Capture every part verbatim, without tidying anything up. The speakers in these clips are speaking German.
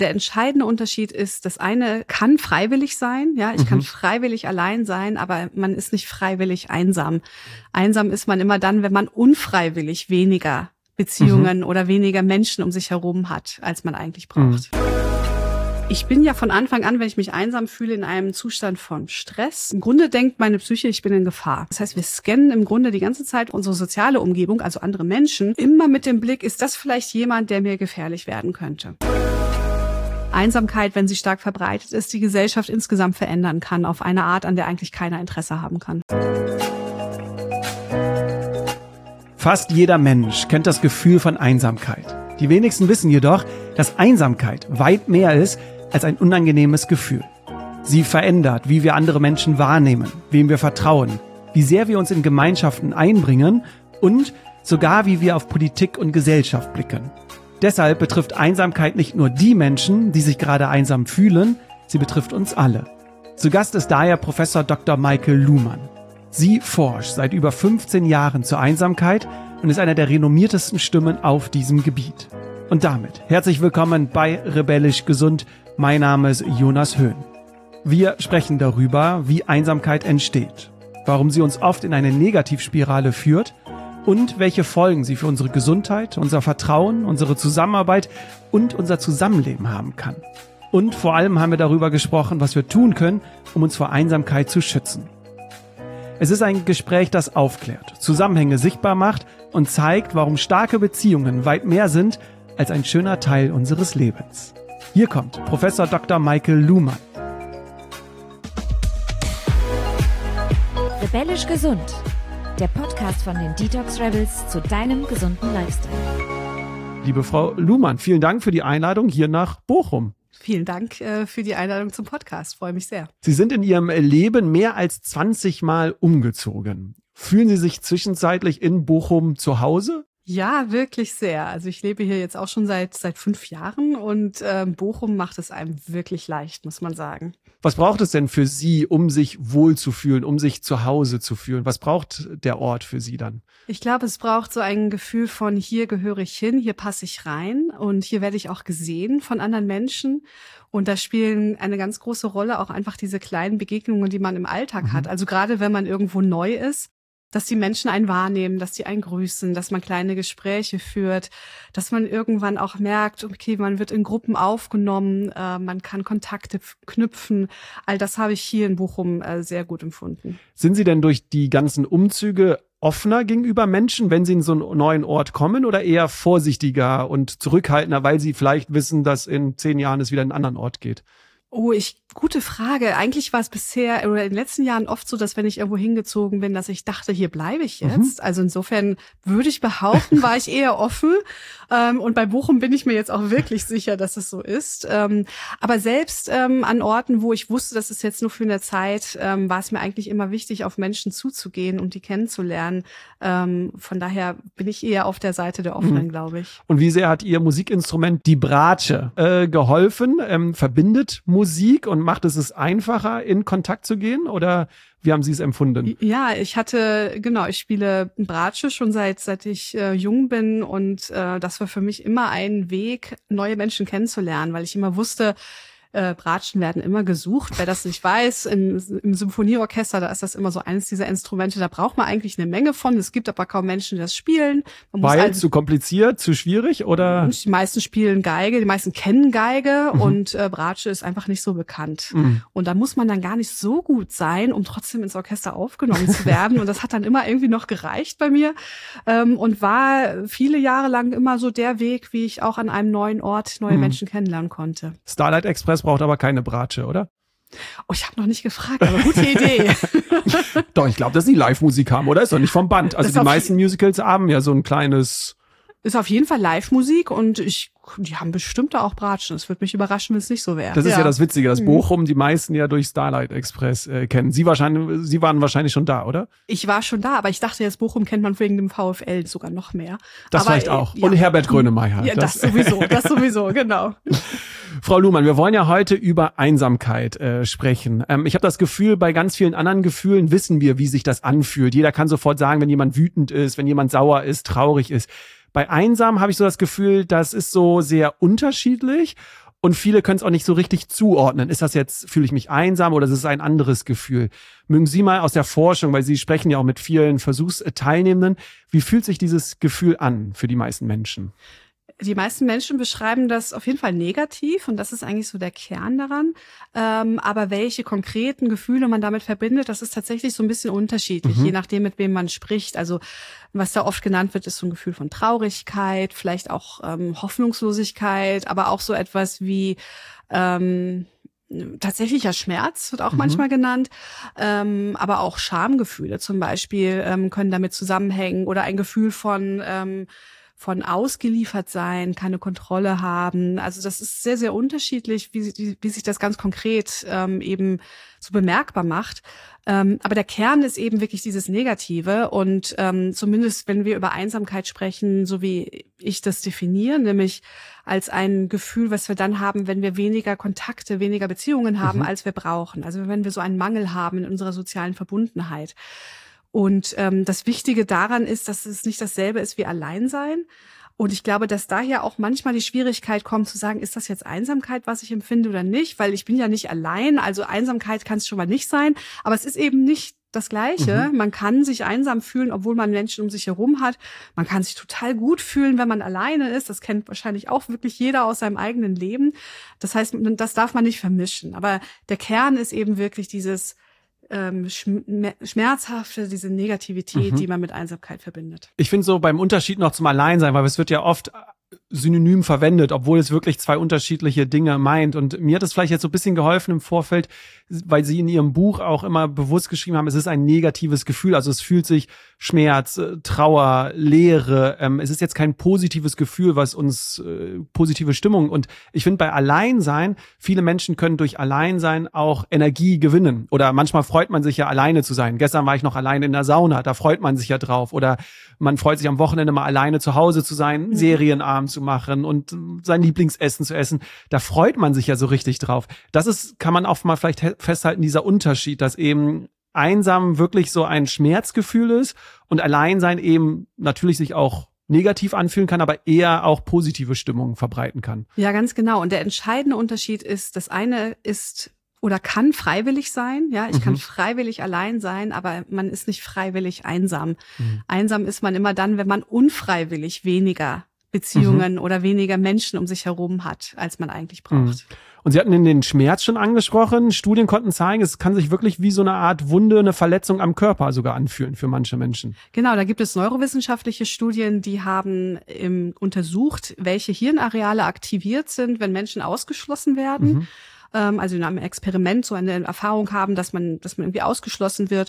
Der entscheidende Unterschied ist, das eine kann freiwillig sein. Ja, ich mhm. kann freiwillig allein sein, aber man ist nicht freiwillig einsam. Einsam ist man immer dann, wenn man unfreiwillig weniger Beziehungen mhm. oder weniger Menschen um sich herum hat, als man eigentlich braucht. Mhm. Ich bin ja von Anfang an, wenn ich mich einsam fühle, in einem Zustand von Stress. Im Grunde denkt meine Psyche, ich bin in Gefahr. Das heißt, wir scannen im Grunde die ganze Zeit unsere soziale Umgebung, also andere Menschen, immer mit dem Blick, ist das vielleicht jemand, der mir gefährlich werden könnte? Einsamkeit, wenn sie stark verbreitet ist, die Gesellschaft insgesamt verändern kann, auf eine Art, an der eigentlich keiner Interesse haben kann. Fast jeder Mensch kennt das Gefühl von Einsamkeit. Die wenigsten wissen jedoch, dass Einsamkeit weit mehr ist als ein unangenehmes Gefühl. Sie verändert, wie wir andere Menschen wahrnehmen, wem wir vertrauen, wie sehr wir uns in Gemeinschaften einbringen und sogar wie wir auf Politik und Gesellschaft blicken. Deshalb betrifft Einsamkeit nicht nur die Menschen, die sich gerade einsam fühlen, sie betrifft uns alle. Zu Gast ist daher Professor Doktor Maike Luhmann. Sie forscht seit über fünfzehn Jahren zur Einsamkeit und ist einer der renommiertesten Stimmen auf diesem Gebiet. Und damit herzlich willkommen bei Rebellisch Gesund. Mein Name ist Jonas Höhn. Wir sprechen darüber, wie Einsamkeit entsteht, warum sie uns oft in eine Negativspirale führt und welche Folgen sie für unsere Gesundheit, unser Vertrauen, unsere Zusammenarbeit und unser Zusammenleben haben kann. Und vor allem haben wir darüber gesprochen, was wir tun können, um uns vor Einsamkeit zu schützen. Es ist ein Gespräch, das aufklärt, Zusammenhänge sichtbar macht und zeigt, warum starke Beziehungen weit mehr sind als ein schöner Teil unseres Lebens. Hier kommt Professor Doktor Maike Luhmann. Rebellisch Gesund, der Podcast von den Detox Rebels zu deinem gesunden Lifestyle. Liebe Frau Luhmann, vielen Dank für die Einladung hier nach Bochum. Vielen Dank äh, für die Einladung zum Podcast. Freue mich sehr. Sie sind in Ihrem Leben mehr als zwanzig Mal umgezogen. Fühlen Sie sich zwischenzeitlich in Bochum zu Hause? Ja, wirklich sehr. Also ich lebe hier jetzt auch schon seit seit fünf Jahren und äh, Bochum macht es einem wirklich leicht, muss man sagen. Was braucht es denn für Sie, um sich wohlzufühlen, um sich zu Hause zu fühlen? Was braucht der Ort für Sie dann? Ich glaube, es braucht so ein Gefühl von, hier gehöre ich hin, hier passe ich rein und hier werde ich auch gesehen von anderen Menschen. Und da spielen eine ganz große Rolle auch einfach diese kleinen Begegnungen, die man im Alltag mhm. hat. Also gerade wenn man irgendwo neu ist, dass die Menschen einen wahrnehmen, dass die einen grüßen, dass man kleine Gespräche führt, dass man irgendwann auch merkt, okay, man wird in Gruppen aufgenommen, äh, man kann Kontakte knüpfen. All das habe ich hier in Bochum äh, sehr gut empfunden. Sind Sie denn durch die ganzen Umzüge offener gegenüber Menschen, wenn Sie in so einen neuen Ort kommen, oder eher vorsichtiger und zurückhaltender, weil Sie vielleicht wissen, dass in zehn Jahren es wieder in einen anderen Ort geht? Oh, ich, gute Frage. Eigentlich war es bisher oder in den letzten Jahren oft so, dass wenn ich irgendwo hingezogen bin, dass ich dachte, hier bleibe ich jetzt. Mhm. Also insofern würde ich behaupten, war ich eher offen. Ähm, und bei Bochum bin ich mir jetzt auch wirklich sicher, dass es so ist. Ähm, aber selbst ähm, an Orten, wo ich wusste, das ist jetzt nur für eine Zeit, ähm, war es mir eigentlich immer wichtig, auf Menschen zuzugehen und die kennenzulernen. Ähm, von daher bin ich eher auf der Seite der Offenen, mhm. glaube ich. Und wie sehr hat Ihr Musikinstrument, die Bratsche, äh, geholfen? Ähm, verbindet Musik Musik und macht es es einfacher, in Kontakt zu gehen, oder wie haben Sie es empfunden? Ja, ich hatte, genau, ich spiele Bratsche schon seit seit ich äh, jung bin und äh, das war für mich immer ein Weg, neue Menschen kennenzulernen, weil ich immer wusste, Äh, Bratschen werden immer gesucht. Wer das nicht weiß, im, im Symphonieorchester, da ist das immer so eines dieser Instrumente, da braucht man eigentlich eine Menge von. Es gibt aber kaum Menschen, die das spielen. Man Weil halt, zu kompliziert, zu schwierig, oder? Die meisten spielen Geige, die meisten kennen Geige mhm. und äh, Bratsche ist einfach nicht so bekannt. Mhm. Und da muss man dann gar nicht so gut sein, um trotzdem ins Orchester aufgenommen zu werden. Und das hat dann immer irgendwie noch gereicht bei mir ähm, und war viele Jahre lang immer so der Weg, wie ich auch an einem neuen Ort neue mhm. Menschen kennenlernen konnte. Starlight Express braucht aber keine Bratsche, oder? Oh, ich habe noch nicht gefragt, aber gute Idee. Doch, ich glaube, dass sie Live-Musik haben, oder? Ist doch nicht vom Band. Also die meisten Musicals haben ja so ein kleines... Ist auf jeden Fall Live-Musik und ich, die haben bestimmt da auch Bratschen. Es würde mich überraschen, wenn es nicht so wäre. Das ist ja. ja das Witzige, dass Bochum die meisten ja durch Starlight Express äh, kennen. Sie wahrscheinlich, Sie waren wahrscheinlich schon da, oder? Ich war schon da, aber ich dachte jetzt, Bochum kennt man wegen dem VfL sogar noch mehr. Das aber, vielleicht auch. Ja. Und Herbert Grönemeyer. Ja, das, das sowieso, das sowieso, genau. Frau Luhmann, wir wollen ja heute über Einsamkeit äh, sprechen. Ähm, ich habe das Gefühl, bei ganz vielen anderen Gefühlen wissen wir, wie sich das anfühlt. Jeder kann sofort sagen, wenn jemand wütend ist, wenn jemand sauer ist, traurig ist. Bei einsam habe ich so das Gefühl, das ist so sehr unterschiedlich. Und viele können es auch nicht so richtig zuordnen. Ist das jetzt, fühle ich mich einsam oder ist es ein anderes Gefühl? Mögen Sie mal aus der Forschung, weil Sie sprechen ja auch mit vielen Versuchsteilnehmenden, wie fühlt sich dieses Gefühl an für die meisten Menschen? Die meisten Menschen beschreiben das auf jeden Fall negativ und das ist eigentlich so der Kern daran. Ähm, aber welche konkreten Gefühle man damit verbindet, das ist tatsächlich so ein bisschen unterschiedlich, mhm. je nachdem, mit wem man spricht. Also was da oft genannt wird, ist so ein Gefühl von Traurigkeit, vielleicht auch ähm, Hoffnungslosigkeit, aber auch so etwas wie ähm, tatsächlicher Schmerz wird auch mhm. manchmal genannt, ähm, aber auch Schamgefühle zum Beispiel ähm, können damit zusammenhängen oder ein Gefühl von ähm, von ausgeliefert sein, keine Kontrolle haben. Also das ist sehr, sehr unterschiedlich, wie, wie sich das ganz konkret ähm, eben so bemerkbar macht. Ähm, aber der Kern ist eben wirklich dieses Negative und ähm, zumindest, wenn wir über Einsamkeit sprechen, so wie ich das definiere, nämlich als ein Gefühl, was wir dann haben, wenn wir weniger Kontakte, weniger Beziehungen haben, mhm. als wir brauchen. Also wenn wir so einen Mangel haben in unserer sozialen Verbundenheit. Und ähm, das Wichtige daran ist, dass es nicht dasselbe ist wie Alleinsein. Und ich glaube, dass daher auch manchmal die Schwierigkeit kommt zu sagen, ist das jetzt Einsamkeit, was ich empfinde oder nicht? Weil ich bin ja nicht allein, also Einsamkeit kann es schon mal nicht sein. Aber es ist eben nicht das Gleiche. Mhm. Man kann sich einsam fühlen, obwohl man Menschen um sich herum hat. Man kann sich total gut fühlen, wenn man alleine ist. Das kennt wahrscheinlich auch wirklich jeder aus seinem eigenen Leben. Das heißt, das darf man nicht vermischen. Aber der Kern ist eben wirklich dieses schmerzhafte, diese Negativität, mhm. die man mit Einsamkeit verbindet. Ich finde so beim Unterschied noch zum Alleinsein, weil es wird ja oft synonym verwendet, obwohl es wirklich zwei unterschiedliche Dinge meint. Und mir hat es vielleicht jetzt so ein bisschen geholfen im Vorfeld, weil Sie in Ihrem Buch auch immer bewusst geschrieben haben, es ist ein negatives Gefühl. Also es fühlt sich Schmerz, Trauer, Leere. Ähm, es ist jetzt kein positives Gefühl, was uns äh, positive Stimmung. Und ich finde bei Alleinsein, viele Menschen können durch Alleinsein auch Energie gewinnen. Oder manchmal freut man sich ja, alleine zu sein. Gestern war ich noch alleine in der Sauna, da freut man sich ja drauf. Oder man freut sich am Wochenende mal alleine zu Hause zu sein, mhm. Serienabend zu machen und sein Lieblingsessen zu essen. Da freut man sich ja so richtig drauf. Das ist, kann man auch mal vielleicht festhalten, dieser Unterschied, dass eben einsam wirklich so ein Schmerzgefühl ist und Alleinsein eben natürlich sich auch negativ anfühlen kann, aber eher auch positive Stimmungen verbreiten kann. Ja, ganz genau. Und der entscheidende Unterschied ist, das eine ist oder kann freiwillig sein. Ja, ich mhm. kann freiwillig allein sein, aber man ist nicht freiwillig einsam. Mhm. Einsam ist man immer dann, wenn man unfreiwillig weniger Beziehungen mhm. oder weniger Menschen um sich herum hat, als man eigentlich braucht. Mhm. Und Sie hatten den Schmerz schon angesprochen. Studien konnten zeigen, es kann sich wirklich wie so eine Art Wunde, eine Verletzung am Körper sogar anfühlen für manche Menschen. Genau, da gibt es neurowissenschaftliche Studien, die haben ähm, untersucht, welche Hirnareale aktiviert sind, wenn Menschen ausgeschlossen werden. Mhm. Also in einem Experiment so eine Erfahrung haben, dass man, dass man irgendwie ausgeschlossen wird.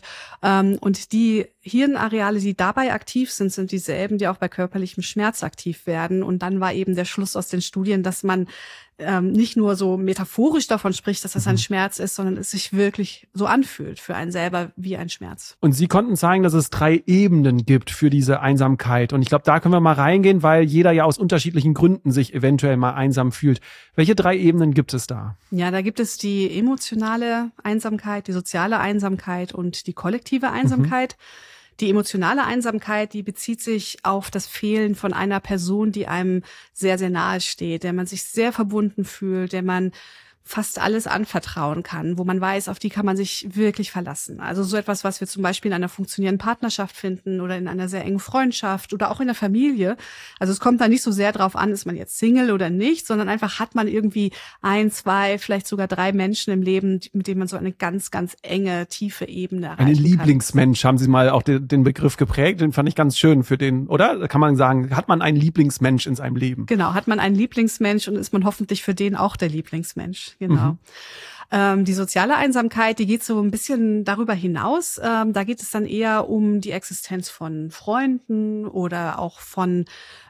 Und die Hirnareale, die dabei aktiv sind, sind dieselben, die auch bei körperlichem Schmerz aktiv werden. Und dann war eben der Schluss aus den Studien, dass man ähm, nicht nur so metaphorisch davon spricht, dass das ein Schmerz ist, sondern es sich wirklich so anfühlt für einen selber wie ein Schmerz. Und Sie konnten zeigen, dass es drei Ebenen gibt für diese Einsamkeit. Und ich glaube, da können wir mal reingehen, weil jeder ja aus unterschiedlichen Gründen sich eventuell mal einsam fühlt. Welche drei Ebenen gibt es da? Ja, da gibt es die emotionale Einsamkeit, die soziale Einsamkeit und die kollektive Einsamkeit. Mhm. Die emotionale Einsamkeit, die bezieht sich auf das Fehlen von einer Person, die einem sehr, sehr nahe steht, der man sich sehr verbunden fühlt, der man fast alles anvertrauen kann, wo man weiß, auf die kann man sich wirklich verlassen. Also so etwas, was wir zum Beispiel in einer funktionierenden Partnerschaft finden oder in einer sehr engen Freundschaft oder auch in der Familie. Also es kommt da nicht so sehr drauf an, ist man jetzt Single oder nicht, sondern einfach hat man irgendwie ein, zwei, vielleicht sogar drei Menschen im Leben, mit denen man so eine ganz, ganz enge, tiefe Ebene erreichen kann. Einen Lieblingsmensch, haben Sie mal auch den, den Begriff geprägt, den fand ich ganz schön für den, oder? Kann man sagen, hat man einen Lieblingsmensch in seinem Leben? Genau, hat man einen Lieblingsmensch und ist man hoffentlich für den auch der Lieblingsmensch. Genau. Mhm. Ähm, die soziale Einsamkeit, die geht so ein bisschen darüber hinaus. Ähm, da geht es dann eher um die Existenz von Freunden oder auch von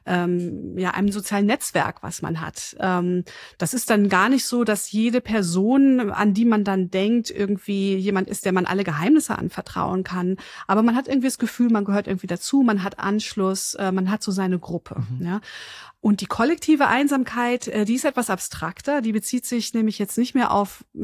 ähm, ja einem sozialen Netzwerk, was man hat. Ähm, das ist dann gar nicht so, dass jede Person, an die man dann denkt, irgendwie jemand ist, der man alle Geheimnisse anvertrauen kann. Aber man hat irgendwie das Gefühl, man gehört irgendwie dazu, man hat Anschluss, äh, man hat so seine Gruppe. Mhm. Ja. Und die kollektive Einsamkeit, die ist etwas abstrakter. Die bezieht sich nämlich jetzt nicht mehr auf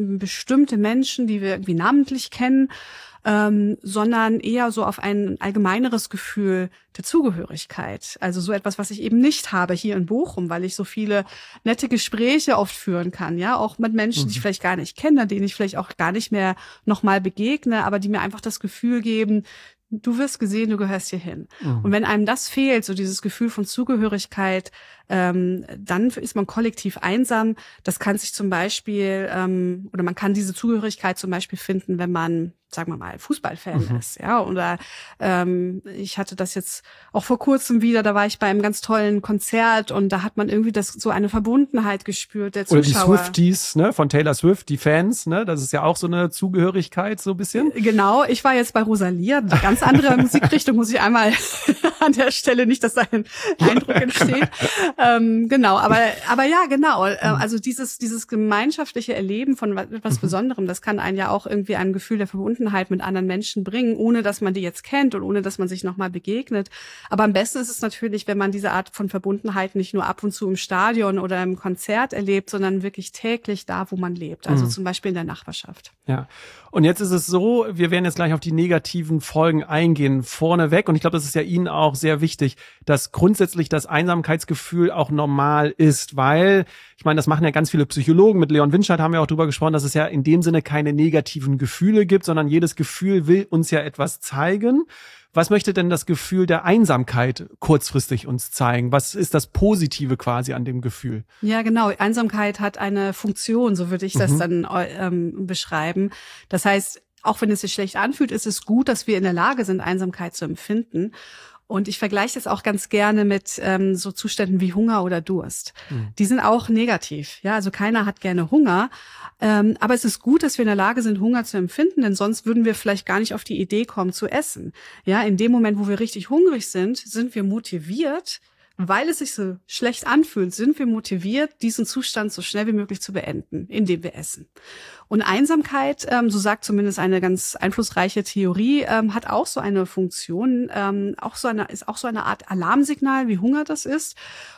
bestimmte Menschen, die wir irgendwie namentlich kennen, ähm, sondern eher so auf ein allgemeineres Gefühl der Zugehörigkeit. Also so etwas, was ich eben nicht habe hier in Bochum, weil ich so viele nette Gespräche oft führen kann, ja, auch mit Menschen, die ich vielleicht gar nicht kenne, denen ich vielleicht auch gar nicht mehr nochmal begegne, aber die mir einfach das Gefühl geben, du wirst gesehen, du gehörst hier hin. Mhm. Und wenn einem das fehlt, so dieses Gefühl von Zugehörigkeit, ähm, dann ist man kollektiv einsam. Das kann sich zum Beispiel, ähm, oder man kann diese Zugehörigkeit zum Beispiel finden, wenn man, sagen wir mal, Fußballfan mhm. ist, ja. Oder ähm, ich hatte das jetzt auch vor kurzem wieder, da war ich bei einem ganz tollen Konzert und da hat man irgendwie das so eine Verbundenheit gespürt der Zuschauer. Oder die Swifties, ne, von Taylor Swift, die Fans, ne, das ist ja auch so eine Zugehörigkeit, so ein bisschen. Genau, ich war jetzt bei Rosalia, eine ganz andere Musikrichtung, muss ich einmal an der Stelle, nicht, dass da ein Eindruck entsteht. Ähm, genau, aber aber ja, genau. Also dieses dieses gemeinschaftliche Erleben von etwas Besonderem, das kann einen ja auch irgendwie ein Gefühl der Verbundenheit mit anderen Menschen bringen, ohne dass man die jetzt kennt und ohne dass man sich nochmal begegnet. Aber am besten ist es natürlich, wenn man diese Art von Verbundenheit nicht nur ab und zu im Stadion oder im Konzert erlebt, sondern wirklich täglich da, wo man lebt. Also mhm. zum Beispiel in der Nachbarschaft. Ja. Und jetzt ist es so, wir werden jetzt gleich auf die negativen Folgen eingehen, vorneweg. Und ich glaube, das ist ja Ihnen auch sehr wichtig, dass grundsätzlich das Einsamkeitsgefühl auch normal ist, weil, ich meine, das machen ja ganz viele Psychologen. Mit Leon Winscheid haben wir auch drüber gesprochen, dass es ja in dem Sinne keine negativen Gefühle gibt, sondern jedes Gefühl will uns ja etwas zeigen. Was möchte denn das Gefühl der Einsamkeit kurzfristig uns zeigen? Was ist das Positive quasi an dem Gefühl? Ja, genau. Einsamkeit hat eine Funktion, so würde ich das mhm. dann ähm, beschreiben. Das heißt, auch wenn es sich schlecht anfühlt, ist es gut, dass wir in der Lage sind, Einsamkeit zu empfinden. Und ich vergleiche das auch ganz gerne mit ähm, so Zuständen wie Hunger oder Durst. Mhm. Die sind auch negativ. Ja, also keiner hat gerne Hunger. Ähm, aber es ist gut, dass wir in der Lage sind, Hunger zu empfinden, denn sonst würden wir vielleicht gar nicht auf die Idee kommen, zu essen. Ja, in dem Moment, wo wir richtig hungrig sind, sind wir motiviert, weil es sich so schlecht anfühlt, sind wir motiviert, diesen Zustand so schnell wie möglich zu beenden, indem wir essen. Und Einsamkeit, ähm, so sagt zumindest eine ganz einflussreiche Theorie, ähm, hat auch so eine Funktion, ähm, auch so eine, ist auch so eine Art Alarmsignal, wie Hunger das ist.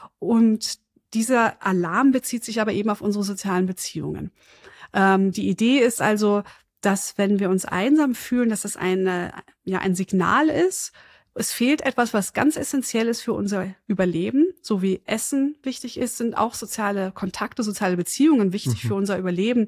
Und dieser Alarm bezieht sich aber eben auf unsere sozialen Beziehungen. Ähm, die Idee ist also, dass wenn wir uns einsam fühlen, dass das eine, ja, ein Signal ist. Es fehlt etwas, was ganz essentiell ist für unser Überleben. So wie Essen wichtig ist, sind auch soziale Kontakte, soziale Beziehungen wichtig mhm. für unser Überleben.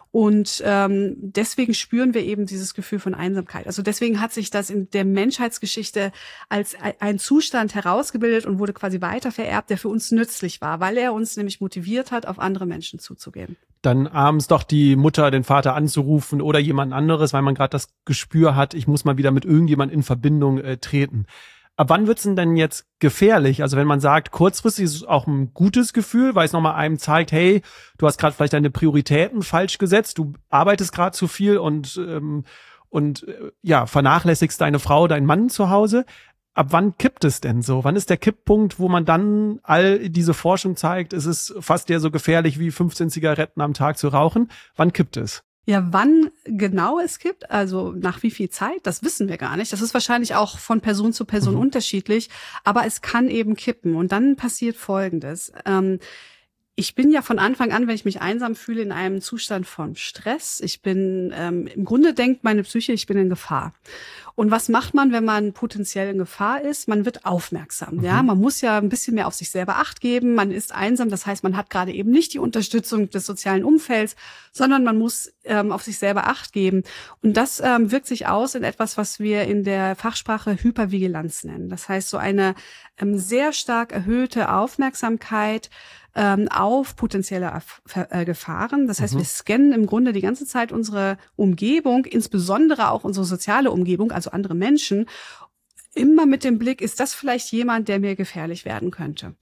Und ähm, deswegen spüren wir eben dieses Gefühl von Einsamkeit. Also deswegen hat sich das in der Menschheitsgeschichte als ein Zustand herausgebildet und wurde quasi weitervererbt, der für uns nützlich war, weil er uns nämlich motiviert hat, auf andere Menschen zuzugehen. Dann abends doch die Mutter, den Vater anzurufen oder jemand anderes, weil man gerade das Gespür hat, ich muss mal wieder mit irgendjemand in Verbindung äh, treten. Ab wann wird's denn jetzt gefährlich? Also wenn man sagt, kurzfristig ist es auch ein gutes Gefühl, weil es nochmal einem zeigt, hey, du hast gerade vielleicht deine Prioritäten falsch gesetzt, du arbeitest gerade zu viel und ähm, und äh, ja vernachlässigst deine Frau, deinen Mann zu Hause. Ab wann kippt es denn so? Wann ist der Kipppunkt, wo man dann all diese Forschung zeigt, es ist fast ja so gefährlich wie fünfzehn Zigaretten am Tag zu rauchen? Wann kippt es? Ja, wann genau es kippt, also nach wie viel Zeit, das wissen wir gar nicht. Das ist wahrscheinlich auch von Person zu Person mhm. unterschiedlich, aber es kann eben kippen. Und dann passiert Folgendes. Ähm, Ich bin ja von Anfang an, wenn ich mich einsam fühle, in einem Zustand von Stress. Ich bin, ähm, im Grunde denkt meine Psyche, ich bin in Gefahr. Und was macht man, wenn man potenziell in Gefahr ist? Man wird aufmerksam, mhm. ja. Man muss ja ein bisschen mehr auf sich selber Acht geben. Man ist einsam, das heißt, man hat gerade eben nicht die Unterstützung des sozialen Umfelds, sondern man muss ähm, auf sich selber Acht geben. Und das ähm, wirkt sich aus in etwas, was wir in der Fachsprache Hypervigilanz nennen. Das heißt, so eine ähm, sehr stark erhöhte Aufmerksamkeit ähm, auf potenzielle äh, Gefahren. Das heißt, mhm. wir scannen im Grunde die ganze Zeit unsere Umgebung, insbesondere auch unsere soziale Umgebung, also andere Menschen, immer mit dem Blick, ist das vielleicht jemand, der mir gefährlich werden könnte?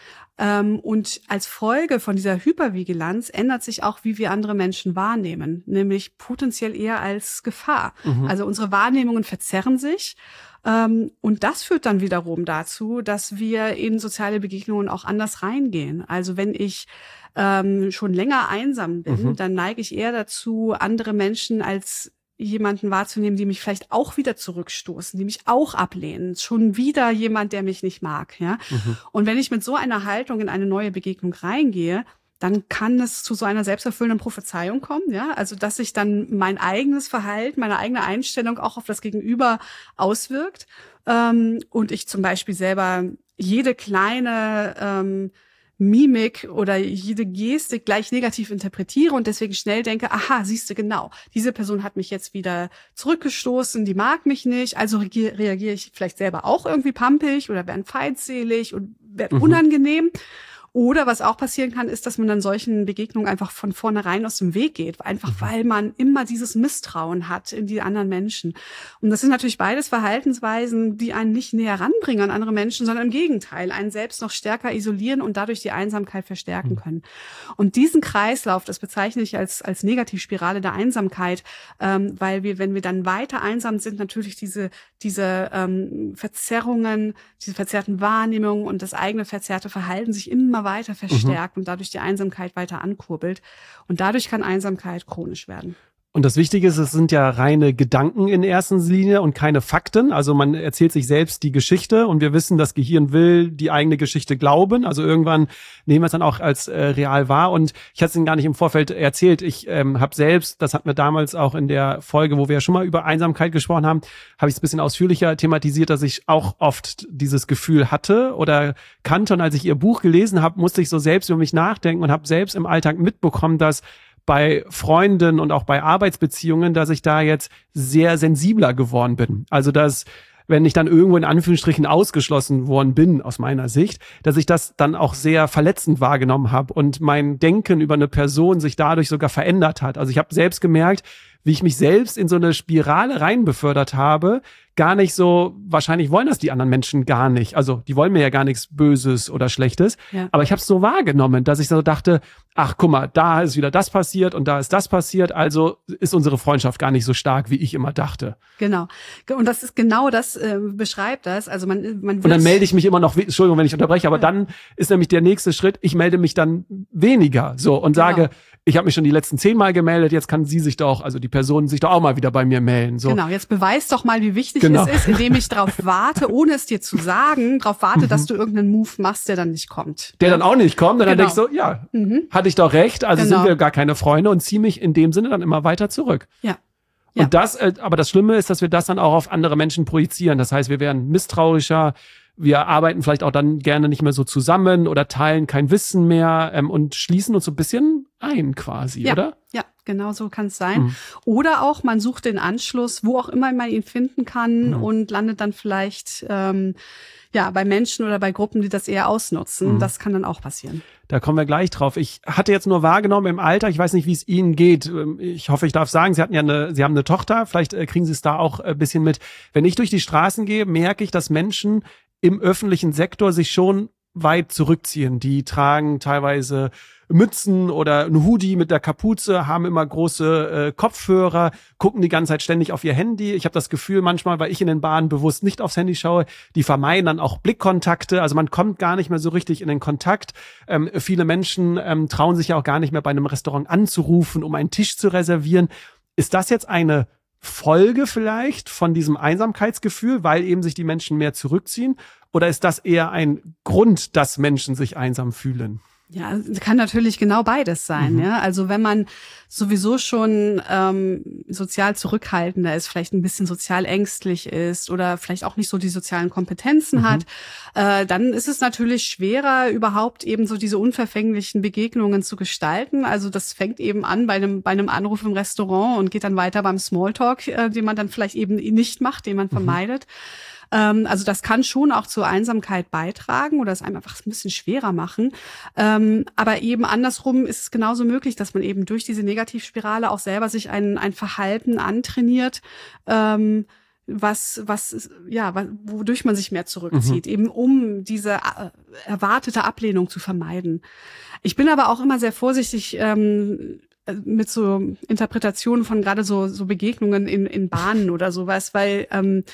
Ähm, und als Folge von dieser Hypervigilanz ändert sich auch, wie wir andere Menschen wahrnehmen, nämlich potenziell eher als Gefahr. Mhm. Also unsere Wahrnehmungen verzerren sich. Ähm, und das führt dann wiederum dazu, dass wir in soziale Begegnungen auch anders reingehen. Also wenn ich ähm, schon länger einsam bin, mhm. dann neige ich eher dazu, andere Menschen als jemanden wahrzunehmen, die mich vielleicht auch wieder zurückstoßen, die mich auch ablehnen. Schon wieder jemand, der mich nicht mag. Ja. Mhm. Und wenn ich mit so einer Haltung in eine neue Begegnung reingehe, dann kann es zu so einer selbsterfüllenden Prophezeiung kommen, ja, also dass sich dann mein eigenes Verhalten, meine eigene Einstellung auch auf das Gegenüber auswirkt ähm, und ich zum Beispiel selber jede kleine ähm, Mimik oder jede Gestik gleich negativ interpretiere und deswegen schnell denke, aha, siehst du genau, diese Person hat mich jetzt wieder zurückgestoßen, die mag mich nicht, also reagiere ich vielleicht selber auch irgendwie pampig oder werde feindselig und werde mhm. unangenehm. Oder was auch passieren kann, ist, dass man dann solchen Begegnungen einfach von vornherein aus dem Weg geht. Einfach weil man immer dieses Misstrauen hat in die anderen Menschen. Und das sind natürlich beides Verhaltensweisen, die einen nicht näher ranbringen an andere Menschen, sondern im Gegenteil, einen selbst noch stärker isolieren und dadurch die Einsamkeit verstärken können. Und diesen Kreislauf, das bezeichne ich als, als Negativspirale der Einsamkeit, ähm, weil wir, wenn wir dann weiter einsam sind, natürlich diese, diese ähm, Verzerrungen, diese verzerrten Wahrnehmungen und das eigene verzerrte Verhalten sich immer weiter verstärkt mhm. und dadurch die Einsamkeit weiter ankurbelt. Und dadurch kann Einsamkeit chronisch werden. Und das Wichtige ist, es sind ja reine Gedanken in erster Linie und keine Fakten. Also man erzählt sich selbst die Geschichte und wir wissen, das Gehirn will die eigene Geschichte glauben. Also irgendwann nehmen wir es dann auch als äh, real wahr. Und ich hatte es Ihnen gar nicht im Vorfeld erzählt. Ich ähm, habe selbst, das hatten wir damals auch in der Folge, wo wir ja schon mal über Einsamkeit gesprochen haben, habe ich es ein bisschen ausführlicher thematisiert, dass ich auch oft dieses Gefühl hatte oder kannte. Und als ich Ihr Buch gelesen habe, musste ich so selbst über mich nachdenken und habe selbst im Alltag mitbekommen, dass bei Freunden und auch bei Arbeitsbeziehungen, dass ich da jetzt sehr sensibler geworden bin. Also dass, wenn ich dann irgendwo in Anführungsstrichen ausgeschlossen worden bin, aus meiner Sicht, dass ich das dann auch sehr verletzend wahrgenommen habe und mein Denken über eine Person sich dadurch sogar verändert hat. Also ich habe selbst gemerkt, wie ich mich selbst in so eine Spirale rein befördert habe, gar nicht so, wahrscheinlich wollen das die anderen Menschen gar nicht. Also die wollen mir ja gar nichts Böses oder Schlechtes. Ja. Aber ich habe es so wahrgenommen, dass ich so dachte, ach guck mal, da ist wieder das passiert und da ist das passiert. Also ist unsere Freundschaft gar nicht so stark, wie ich immer dachte. Genau. Und das ist genau das, äh, beschreibt das. Also man, man wird Und dann melde ich mich immer noch, Entschuldigung, wenn ich unterbreche, aber ja. dann ist nämlich der nächste Schritt, ich melde mich dann weniger so und genau. sage, ich habe mich schon die letzten zehnmal gemeldet, jetzt kann sie sich doch, also die Person sich doch auch mal wieder bei mir melden. So. Genau, jetzt beweis doch mal, wie wichtig genau. es ist, indem ich darauf warte, ohne es dir zu sagen, darauf warte, mhm. dass du irgendeinen Move machst, der dann nicht kommt. Der ja. dann auch nicht kommt, und genau. dann denkst du, ja, mhm. hatte ich doch recht, also genau. sind wir gar keine Freunde und zieh mich in dem Sinne dann immer weiter zurück. Ja. Und ja. das, aber das Schlimme ist, dass wir das dann auch auf andere Menschen projizieren. Das heißt, wir werden misstrauischer, wir arbeiten vielleicht auch dann gerne nicht mehr so zusammen oder teilen kein Wissen mehr ähm, und schließen uns so ein bisschen ein quasi, ja. oder? Ja, genau so kann es sein. Mhm. Oder auch, man sucht den Anschluss, wo auch immer man ihn finden kann mhm. und landet dann vielleicht ähm, ja bei Menschen oder bei Gruppen, die das eher ausnutzen. Mhm. Das kann dann auch passieren. Da kommen wir gleich drauf. Ich hatte jetzt nur wahrgenommen im Alter, ich weiß nicht, wie es Ihnen geht. Ich hoffe, ich darf sagen, Sie hatten ja eine, Sie haben eine Tochter, vielleicht kriegen Sie es da auch ein bisschen mit. Wenn ich durch die Straßen gehe, merke ich, dass Menschen im öffentlichen Sektor sich schon weit zurückziehen. Die tragen teilweise Mützen oder ein Hoodie mit der Kapuze, haben immer große äh, Kopfhörer, gucken die ganze Zeit ständig auf ihr Handy. Ich habe das Gefühl manchmal, weil ich in den Bahnen bewusst nicht aufs Handy schaue, die vermeiden dann auch Blickkontakte. Also man kommt gar nicht mehr so richtig in den Kontakt. Ähm, viele Menschen ähm, trauen sich ja auch gar nicht mehr bei einem Restaurant anzurufen, um einen Tisch zu reservieren. Ist das jetzt eine Folge vielleicht von diesem Einsamkeitsgefühl, weil eben sich die Menschen mehr zurückziehen? Oder ist das eher ein Grund, dass Menschen sich einsam fühlen? Ja, kann natürlich genau beides sein. Mhm. Ja, also wenn man sowieso schon ähm, sozial zurückhaltender ist, vielleicht ein bisschen sozial ängstlich ist oder vielleicht auch nicht so die sozialen Kompetenzen mhm. hat, äh, dann ist es natürlich schwerer, überhaupt eben so diese unverfänglichen Begegnungen zu gestalten. Also das fängt eben an bei einem bei einem Anruf im Restaurant und geht dann weiter beim Smalltalk, äh, den man dann vielleicht eben nicht macht, den man mhm. vermeidet. Also das kann schon auch zur Einsamkeit beitragen oder es einem einfach ein bisschen schwerer machen. Aber eben andersrum ist es genauso möglich, dass man eben durch diese Negativspirale auch selber sich ein, ein Verhalten antrainiert, was, was, ja, wodurch man sich mehr zurückzieht, mhm. eben um diese erwartete Ablehnung zu vermeiden. Ich bin aber auch immer sehr vorsichtig, ähm, mit so Interpretationen von gerade so, so Begegnungen in, in Bahnen oder sowas, weil, ähm,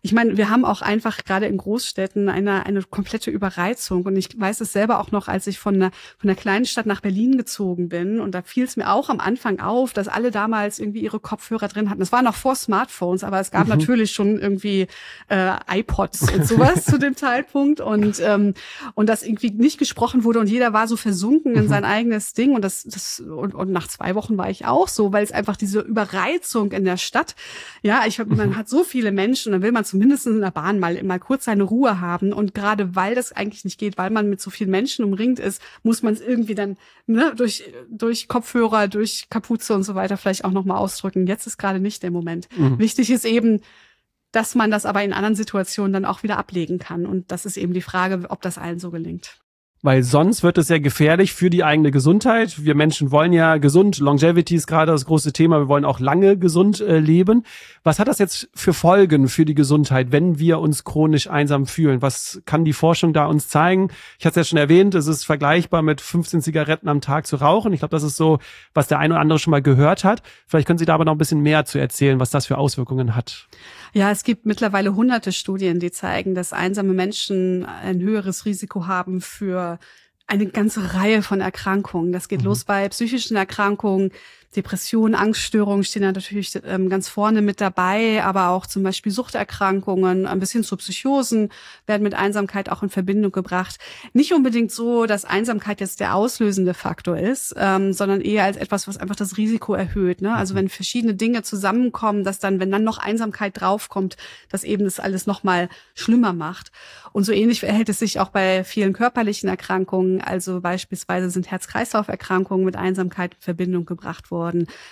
ich meine, wir haben auch einfach gerade in Großstädten eine eine komplette Überreizung. Und ich weiß es selber auch noch, als ich von einer, von einer kleinen Stadt nach Berlin gezogen bin. Und da fiel es mir auch am Anfang auf, dass alle damals irgendwie ihre Kopfhörer drin hatten. Das war noch vor Smartphones, aber es gab mhm. natürlich schon irgendwie äh, iPods und sowas zu dem Zeitpunkt. Und ähm, und das irgendwie nicht gesprochen wurde und jeder war so versunken in mhm. sein eigenes Ding. Und das das und, und nach zwei Wochen war ich auch so, weil es einfach diese Überreizung in der Stadt, ja, ich man mhm. hat so viele Menschen, dann will man zumindest in der Bahn mal mal kurz seine Ruhe haben. Und gerade weil das eigentlich nicht geht, weil man mit so vielen Menschen umringt ist, muss man es irgendwie dann ne, durch durch Kopfhörer, durch Kapuze und so weiter vielleicht auch nochmal ausdrücken. Jetzt ist gerade nicht der Moment. Mhm. Wichtig ist eben, dass man das aber in anderen Situationen dann auch wieder ablegen kann. Und das ist eben die Frage, ob das allen so gelingt. Weil sonst wird es ja gefährlich für die eigene Gesundheit. Wir Menschen wollen ja gesund, Longevity ist gerade das große Thema, wir wollen auch lange gesund äh, leben. Was hat das jetzt für Folgen für die Gesundheit, wenn wir uns chronisch einsam fühlen? Was kann die Forschung da uns zeigen? Ich hatte es ja schon erwähnt, es ist vergleichbar mit fünfzehn Zigaretten am Tag zu rauchen. Ich glaube, das ist so, was der eine oder andere schon mal gehört hat. Vielleicht können Sie da aber noch ein bisschen mehr zu erzählen, was das für Auswirkungen hat. Ja, es gibt mittlerweile hunderte Studien, die zeigen, dass einsame Menschen ein höheres Risiko haben für eine ganze Reihe von Erkrankungen. Das geht mhm. los bei psychischen Erkrankungen, Depressionen, Angststörungen stehen da natürlich ähm, ganz vorne mit dabei, aber auch zum Beispiel Suchterkrankungen, ein bisschen zu Psychosen werden mit Einsamkeit auch in Verbindung gebracht. Nicht unbedingt so, dass Einsamkeit jetzt der auslösende Faktor ist, ähm, sondern eher als etwas, was einfach das Risiko erhöht. Ne? Also wenn verschiedene Dinge zusammenkommen, dass dann, wenn dann noch Einsamkeit draufkommt, dass eben das alles noch mal schlimmer macht. Und so ähnlich verhält es sich auch bei vielen körperlichen Erkrankungen. Also beispielsweise sind Herz-Kreislauf-Erkrankungen mit Einsamkeit in Verbindung gebracht worden.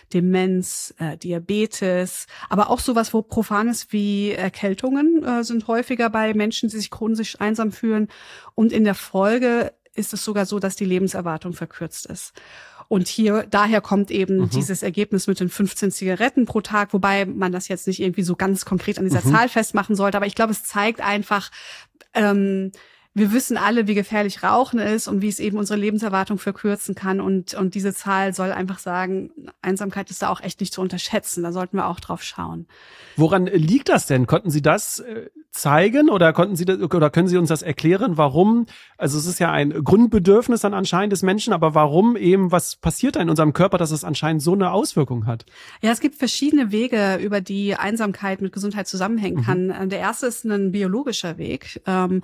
Demenz, äh, Diabetes, aber auch sowas, wo Profanes wie Erkältungen äh, sind häufiger bei Menschen, die sich chronisch einsam fühlen. Und in der Folge ist es sogar so, dass die Lebenserwartung verkürzt ist. Und hier, daher kommt eben mhm. dieses Ergebnis mit den fünfzehn Zigaretten pro Tag, wobei man das jetzt nicht irgendwie so ganz konkret an dieser mhm. Zahl festmachen sollte. Aber ich glaube, es zeigt einfach, ähm, wir wissen alle, wie gefährlich Rauchen ist und wie es eben unsere Lebenserwartung verkürzen kann. Und, und diese Zahl soll einfach sagen, Einsamkeit ist da auch echt nicht zu unterschätzen. Da sollten wir auch drauf schauen. Woran liegt das denn? Konnten Sie das äh, zeigen oder konnten Sie das, oder können Sie uns das erklären, warum? Also es ist ja ein Grundbedürfnis dann anscheinend des Menschen, aber warum eben, was passiert da in unserem Körper, dass es anscheinend so eine Auswirkung hat? Ja, es gibt verschiedene Wege, über die Einsamkeit mit Gesundheit zusammenhängen kann. Mhm. Der erste ist ein biologischer Weg. Ähm,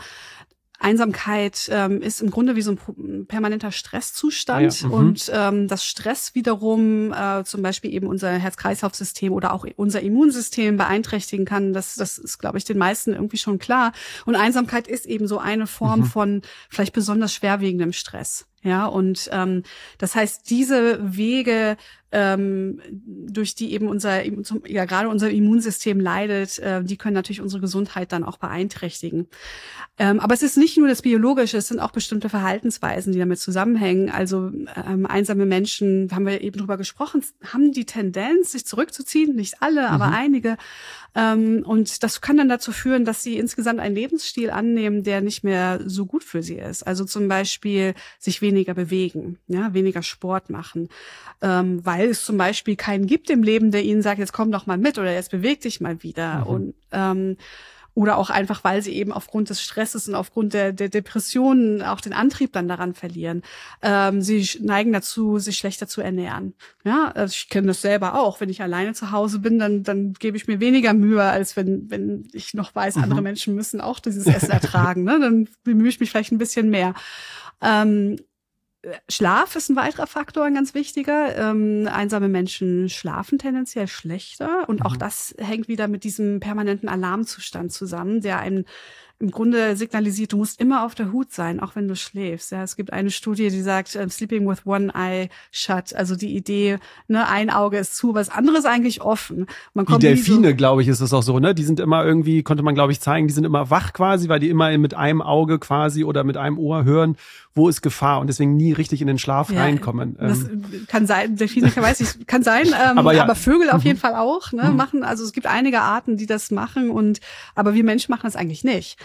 Einsamkeit ähm, ist im Grunde wie so ein permanenter Stresszustand ah ja, und ähm, das Stress wiederum äh, zum Beispiel eben unser Herz-Kreislauf-System oder auch unser Immunsystem beeinträchtigen kann. Das, das ist, glaube ich, den meisten irgendwie schon klar. Und Einsamkeit ist eben so eine Form mhm. von vielleicht besonders schwerwiegendem Stress. Ja, und ähm, das heißt, diese Wege, ähm, durch die eben unser, ja gerade unser Immunsystem leidet, äh, die können natürlich unsere Gesundheit dann auch beeinträchtigen. Ähm, aber es ist nicht nur das Biologische, es sind auch bestimmte Verhaltensweisen, die damit zusammenhängen. Also ähm, einsame Menschen, haben wir eben drüber gesprochen, haben die Tendenz, sich zurückzuziehen. Nicht alle, mhm. aber einige. Ähm, und das kann dann dazu führen, dass sie insgesamt einen Lebensstil annehmen, der nicht mehr so gut für sie ist. Also zum Beispiel sich weniger bewegen, ja, weniger Sport machen, ähm, weil es zum Beispiel keinen gibt im Leben, der ihnen sagt, jetzt komm doch mal mit oder jetzt beweg dich mal wieder. Mhm. Und ähm, oder auch einfach, weil sie eben aufgrund des Stresses und aufgrund der, der Depressionen auch den Antrieb dann daran verlieren. Ähm, sie neigen dazu, sich schlechter zu ernähren. Ja, also ich kenne das selber auch. Wenn ich alleine zu Hause bin, dann, dann gebe ich mir weniger Mühe, als wenn, wenn ich noch weiß, mhm. andere Menschen müssen auch dieses Essen ertragen. Ne? Dann bemühe ich mich vielleicht ein bisschen mehr. Ähm, Schlaf ist ein weiterer Faktor, ein ganz wichtiger. Ähm, einsame Menschen schlafen tendenziell schlechter und mhm. auch das hängt wieder mit diesem permanenten Alarmzustand zusammen, der einen im Grunde signalisiert, du musst immer auf der Hut sein, auch wenn du schläfst. Ja, es gibt eine Studie, die sagt, uh, sleeping with one eye shut. Also die Idee, ne, ein Auge ist zu, was andere ist eigentlich offen. Man kommt die Delfine, so, glaube ich, ist es auch so, ne? Die sind immer irgendwie, konnte man, glaube ich, zeigen, die sind immer wach quasi, weil die immer mit einem Auge quasi oder mit einem Ohr hören, wo ist Gefahr und deswegen nie richtig in den Schlaf ja, reinkommen. Das ähm. kann sein, Delfine kann, weiß ich, kann sein, ähm, aber, ja. aber Vögel auf mhm. jeden Fall auch, ne, mhm. machen, also es gibt einige Arten, die das machen und, aber wir Menschen machen das eigentlich nicht.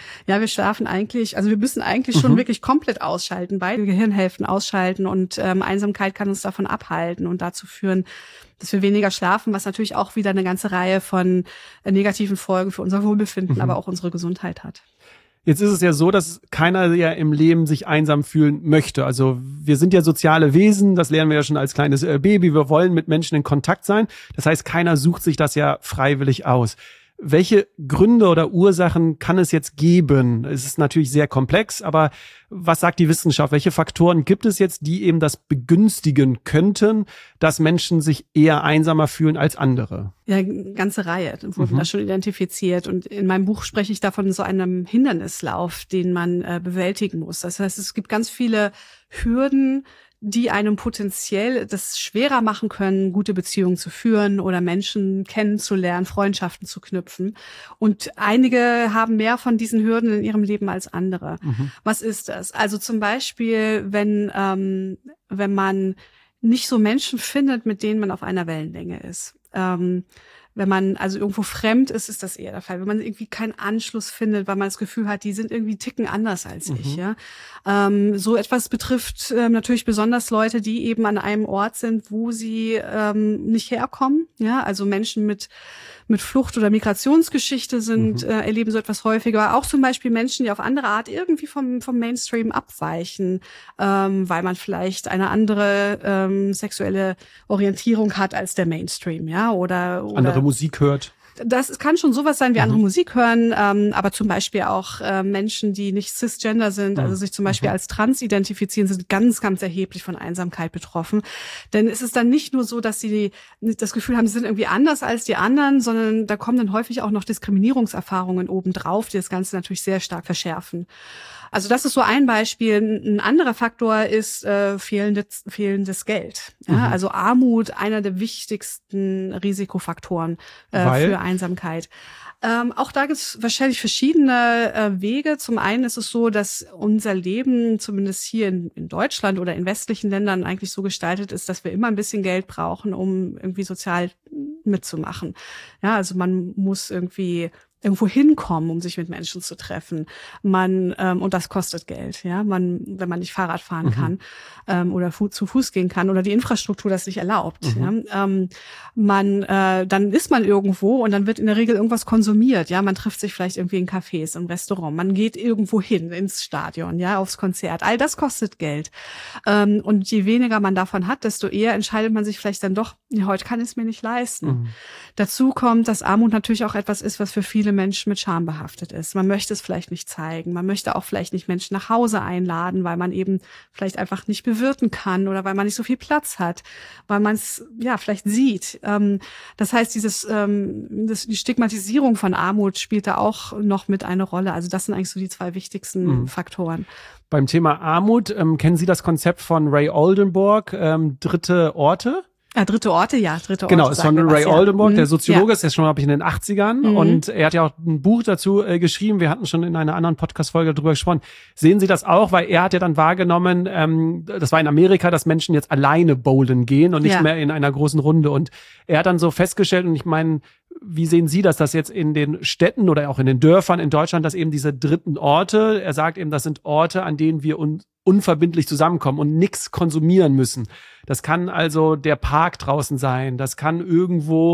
Ja, wir schlafen eigentlich, also wir müssen eigentlich schon mhm. wirklich komplett ausschalten, beide Gehirnhälften ausschalten und ähm, Einsamkeit kann uns davon abhalten und dazu führen, dass wir weniger schlafen, was natürlich auch wieder eine ganze Reihe von äh, negativen Folgen für unser Wohlbefinden, mhm. aber auch unsere Gesundheit hat. Jetzt ist es ja so, dass keiner ja im Leben sich einsam fühlen möchte. Also wir sind ja soziale Wesen, das lernen wir ja schon als kleines Baby. Wir wollen mit Menschen in Kontakt sein. Das heißt, keiner sucht sich das ja freiwillig aus. Welche Gründe oder Ursachen kann es jetzt geben? Es ist natürlich sehr komplex, aber was sagt die Wissenschaft? Welche Faktoren gibt es jetzt, die eben das begünstigen könnten, dass Menschen sich eher einsamer fühlen als andere? Ja, eine ganze Reihe wurden Mhm. da schon identifiziert. Und in meinem Buch spreche ich davon so einem Hindernislauf, den man äh, bewältigen muss. Das heißt, es gibt ganz viele Hürden, die einem potenziell das schwerer machen können, gute Beziehungen zu führen oder Menschen kennenzulernen, Freundschaften zu knüpfen. Und einige haben mehr von diesen Hürden in ihrem Leben als andere. Mhm. Was ist das? Also zum Beispiel, wenn, ähm, wenn man nicht so Menschen findet, mit denen man auf einer Wellenlänge ist. Ähm, Wenn man also irgendwo fremd ist, ist das eher der Fall. Wenn man irgendwie keinen Anschluss findet, weil man das Gefühl hat, die sind irgendwie ticken anders als mhm. ich. Ja, ähm, so etwas betrifft ähm, natürlich besonders Leute, die eben an einem Ort sind, wo sie ähm, nicht herkommen. Ja, also Menschen mit mit Flucht- oder Migrationsgeschichte sind, mhm. äh, erleben so etwas häufiger. Auch zum Beispiel Menschen, die auf andere Art irgendwie vom vom Mainstream abweichen, ähm, weil man vielleicht eine andere ähm, sexuelle Orientierung hat als der Mainstream, ja, oder, oder andere Musik hört. Das kann schon sowas sein wie mhm. andere Musik hören, ähm, aber zum Beispiel auch äh, Menschen, die nicht cisgender sind, also sich zum Beispiel mhm. als trans identifizieren, sind ganz, ganz erheblich von Einsamkeit betroffen. Denn es ist dann nicht nur so, dass sie das Gefühl haben, sie sind irgendwie anders als die anderen, sondern da kommen dann häufig auch noch Diskriminierungserfahrungen obendrauf, die das Ganze natürlich sehr stark verschärfen. Also das ist so ein Beispiel. Ein anderer Faktor ist äh, fehlendes, fehlendes Geld. Ja? Mhm. Also Armut, einer der wichtigsten Risikofaktoren äh, für Einsamkeit. Ähm, auch da gibt es wahrscheinlich verschiedene äh, Wege. Zum einen ist es so, dass unser Leben, zumindest hier in, in Deutschland oder in westlichen Ländern, eigentlich so gestaltet ist, dass wir immer ein bisschen Geld brauchen, um irgendwie sozial mitzumachen. Ja, also man muss irgendwie irgendwo hinkommen, um sich mit Menschen zu treffen. Man ähm, und das kostet Geld, ja. Man, wenn man nicht Fahrrad fahren mhm. kann ähm, oder fu- zu Fuß gehen kann oder die Infrastruktur das nicht erlaubt. Mhm. Ja? Ähm, man, äh, dann ist man irgendwo und dann wird in der Regel irgendwas konsumiert. Ja, man trifft sich vielleicht irgendwie in Cafés, im Restaurant. Man geht irgendwo hin ins Stadion, ja, aufs Konzert. All das kostet Geld. Ähm, und je weniger man davon hat, desto eher entscheidet man sich vielleicht dann doch, ja, heute kann ich es mir nicht leisten. Mhm. Dazu kommt, dass Armut natürlich auch etwas ist, was für viele Menschen mit Scham behaftet ist. Man möchte es vielleicht nicht zeigen. Man möchte auch vielleicht nicht Menschen nach Hause einladen, weil man eben vielleicht einfach nicht bewirten kann oder weil man nicht so viel Platz hat, weil man es ja vielleicht sieht. Ähm, das heißt, dieses ähm, das, die Stigmatisierung von Armut spielt da auch noch mit eine Rolle. Also das sind eigentlich so die zwei wichtigsten mhm. Faktoren. Beim Thema Armut, ähm, kennen Sie das Konzept von Ray Oldenburg, ähm, dritte Orte? Ja, dritte Orte, ja, dritte Orte. Genau, ist von Ray was, Oldenburg, ja. der Soziologe, ja. ist ja schon, glaube ich, in den achtzigern. Mhm. Und er hat ja auch ein Buch dazu äh, geschrieben. Wir hatten schon in einer anderen Podcast-Folge darüber gesprochen. Sehen Sie das auch? Weil er hat ja dann wahrgenommen, ähm, das war in Amerika, dass Menschen jetzt alleine bowlen gehen und nicht ja. mehr in einer großen Runde. Und er hat dann so festgestellt, und ich meine, wie sehen Sie das, dass jetzt in den Städten oder auch in den Dörfern in Deutschland, dass eben diese dritten Orte, er sagt eben, das sind Orte, an denen wir uns unverbindlich zusammenkommen und nichts konsumieren müssen. Das kann also der Park draußen sein, das kann irgendwo,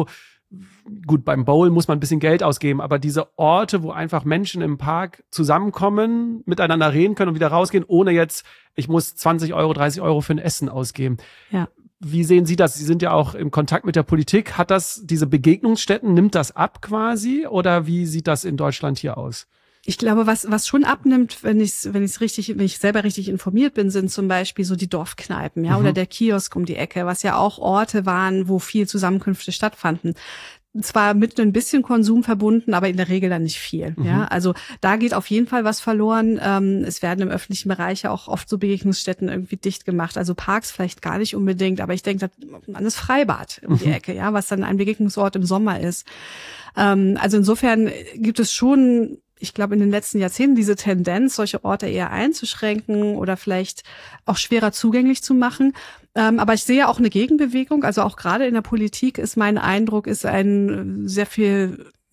gut, beim Bowl muss man ein bisschen Geld ausgeben, aber diese Orte, wo einfach Menschen im Park zusammenkommen, miteinander reden können und wieder rausgehen, ohne jetzt, ich muss zwanzig Euro, dreißig Euro für ein Essen ausgeben. Ja. Wie sehen Sie das? Sie sind ja auch im Kontakt mit der Politik. Hat das, diese Begegnungsstätten, nimmt das ab quasi? Oder wie sieht das in Deutschland hier aus? Ich glaube, was was schon abnimmt, wenn ich wenn ich richtig, wenn ich selber richtig informiert bin, sind zum Beispiel so die Dorfkneipen, ja, mhm. oder der Kiosk um die Ecke, was ja auch Orte waren, wo viel Zusammenkünfte stattfanden. Zwar mit ein bisschen Konsum verbunden, aber in der Regel dann nicht viel. Mhm. Ja, also da geht auf jeden Fall was verloren. Ähm, es werden im öffentlichen Bereich ja auch oft so Begegnungsstätten irgendwie dicht gemacht. Also Parks vielleicht gar nicht unbedingt, aber ich denke an das Freibad um mhm. die Ecke, ja, was dann ein Begegnungsort im Sommer ist. Ähm, also insofern gibt es schon, ich glaube, in den letzten Jahrzehnten diese Tendenz, solche Orte eher einzuschränken oder vielleicht auch schwerer zugänglich zu machen. Ähm, aber ich sehe auch eine Gegenbewegung. Also auch gerade in der Politik ist mein Eindruck, ist ein sehr viel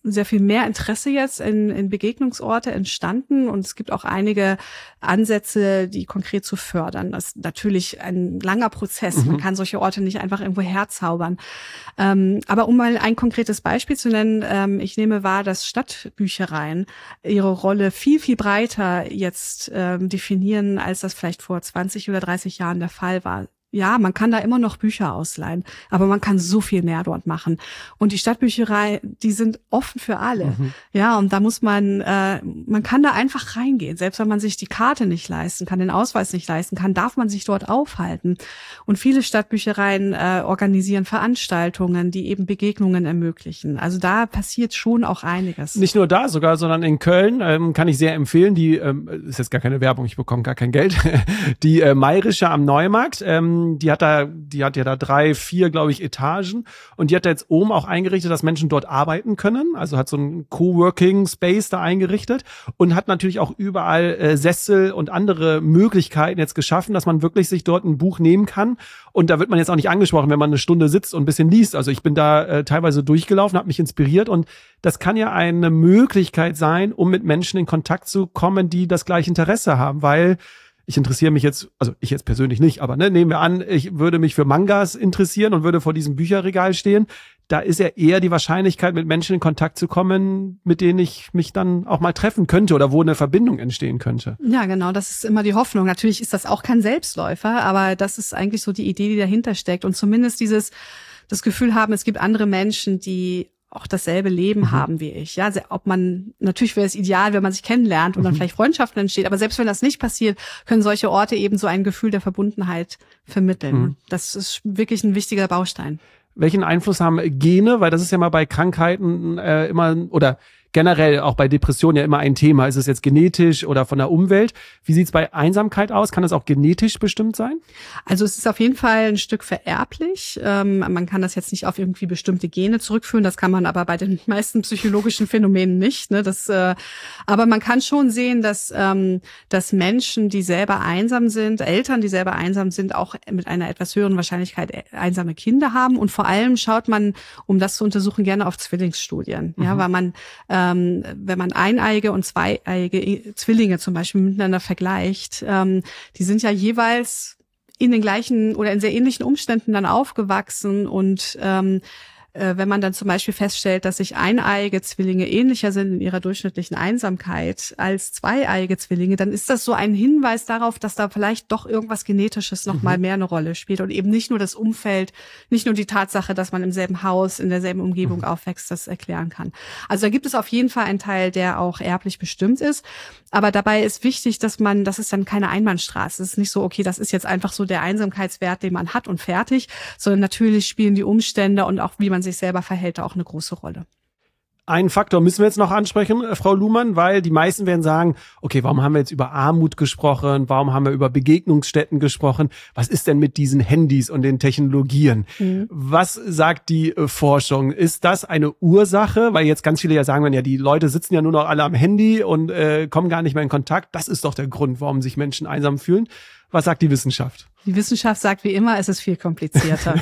sehr viel mehr Interesse jetzt in, in Begegnungsorte entstanden und es gibt auch einige Ansätze, die konkret zu fördern. Das ist natürlich ein langer Prozess. Mhm. Man kann solche Orte nicht einfach irgendwo herzaubern. Ähm, aber um mal ein konkretes Beispiel zu nennen, ähm, ich nehme wahr, dass Stadtbüchereien ihre Rolle viel, viel breiter jetzt ähm, definieren, als das vielleicht vor zwanzig oder dreißig Jahren der Fall war. Ja, man kann da immer noch Bücher ausleihen, aber man kann so viel mehr dort machen. Und die Stadtbücherei, die sind offen für alle. Mhm. Ja, und da muss man, äh, man kann da einfach reingehen. Selbst wenn man sich die Karte nicht leisten kann, den Ausweis nicht leisten kann, darf man sich dort aufhalten. Und viele Stadtbüchereien äh, organisieren Veranstaltungen, die eben Begegnungen ermöglichen. Also da passiert schon auch einiges. Nicht nur da sogar, sondern in Köln ähm, kann ich sehr empfehlen. Die ähm, ist jetzt gar keine Werbung, ich bekomme gar kein Geld. Die äh, Mayrische am Neumarkt. Ähm, Die hat da, die hat ja da drei, vier, glaube ich, Etagen und die hat da jetzt oben auch eingerichtet, dass Menschen dort arbeiten können. Also hat so einen Coworking Space da eingerichtet und hat natürlich auch überall äh, Sessel und andere Möglichkeiten jetzt geschaffen, dass man wirklich sich dort ein Buch nehmen kann. Und da wird man jetzt auch nicht angesprochen, wenn man eine Stunde sitzt und ein bisschen liest. Also ich bin da äh, teilweise durchgelaufen, habe mich inspiriert und das kann ja eine Möglichkeit sein, um mit Menschen in Kontakt zu kommen, die das gleiche Interesse haben, weil ich interessiere mich jetzt, also ich jetzt persönlich nicht, aber ne, nehmen wir an, ich würde mich für Mangas interessieren und würde vor diesem Bücherregal stehen. Da ist ja eher die Wahrscheinlichkeit, mit Menschen in Kontakt zu kommen, mit denen ich mich dann auch mal treffen könnte oder wo eine Verbindung entstehen könnte. Ja, genau, das ist immer die Hoffnung. Natürlich ist das auch kein Selbstläufer, aber das ist eigentlich so die Idee, die dahinter steckt. Und zumindest dieses, das Gefühl haben, es gibt andere Menschen, die auch dasselbe Leben mhm. haben wie ich. Ja, ob man, natürlich wäre es ideal, wenn man sich kennenlernt und mhm. dann vielleicht Freundschaften entsteht, aber selbst wenn das nicht passiert, können solche Orte eben so ein Gefühl der Verbundenheit vermitteln. Mhm. Das ist wirklich ein wichtiger Baustein. Welchen Einfluss haben Gene? Weil das ist ja mal bei Krankheiten äh, immer, oder generell auch bei Depressionen ja immer ein Thema. Ist es jetzt genetisch oder von der Umwelt? Wie sieht es bei Einsamkeit aus? Kann das auch genetisch bestimmt sein? Also es ist auf jeden Fall ein Stück vererblich. Ähm, man kann das jetzt nicht auf irgendwie bestimmte Gene zurückführen. Das kann man aber bei den meisten psychologischen Phänomenen nicht. Ne? Das, äh, aber man kann schon sehen, dass, ähm, dass Menschen, die selber einsam sind, Eltern, die selber einsam sind, auch mit einer etwas höheren Wahrscheinlichkeit einsame Kinder haben. Und vor allem schaut man, um das zu untersuchen, gerne auf Zwillingsstudien. Mhm. Ja, weil man äh, wenn man eineiige und zweieiige Zwillinge zum Beispiel miteinander vergleicht, ähm, die sind ja jeweils in den gleichen oder in sehr ähnlichen Umständen dann aufgewachsen und ähm, wenn man dann zum Beispiel feststellt, dass sich eineiige Zwillinge ähnlicher sind in ihrer durchschnittlichen Einsamkeit als zweieiige Zwillinge, dann ist das so ein Hinweis darauf, dass da vielleicht doch irgendwas Genetisches noch mhm. mal mehr eine Rolle spielt und eben nicht nur das Umfeld, nicht nur die Tatsache, dass man im selben Haus, in derselben Umgebung mhm. aufwächst, das erklären kann. Also da gibt es auf jeden Fall einen Teil, der auch erblich bestimmt ist, aber dabei ist wichtig, dass man, das ist dann keine Einbahnstraße. Es ist nicht so, okay, das ist jetzt einfach so der Einsamkeitswert, den man hat und fertig, sondern natürlich spielen die Umstände und auch wie man sich selber verhält, auch eine große Rolle. Einen Faktor müssen wir jetzt noch ansprechen, Frau Luhmann, weil die meisten werden sagen, okay, warum haben wir jetzt über Armut gesprochen? Warum haben wir über Begegnungsstätten gesprochen? Was ist denn mit diesen Handys und den Technologien? Mhm. Was sagt die äh, Forschung? Ist das eine Ursache? Weil jetzt ganz viele ja sagen, wenn ja, die Leute sitzen ja nur noch alle am Handy und äh, kommen gar nicht mehr in Kontakt. Das ist doch der Grund, warum sich Menschen einsam fühlen. Was sagt die Wissenschaft? Die Wissenschaft sagt wie immer, es ist viel komplizierter.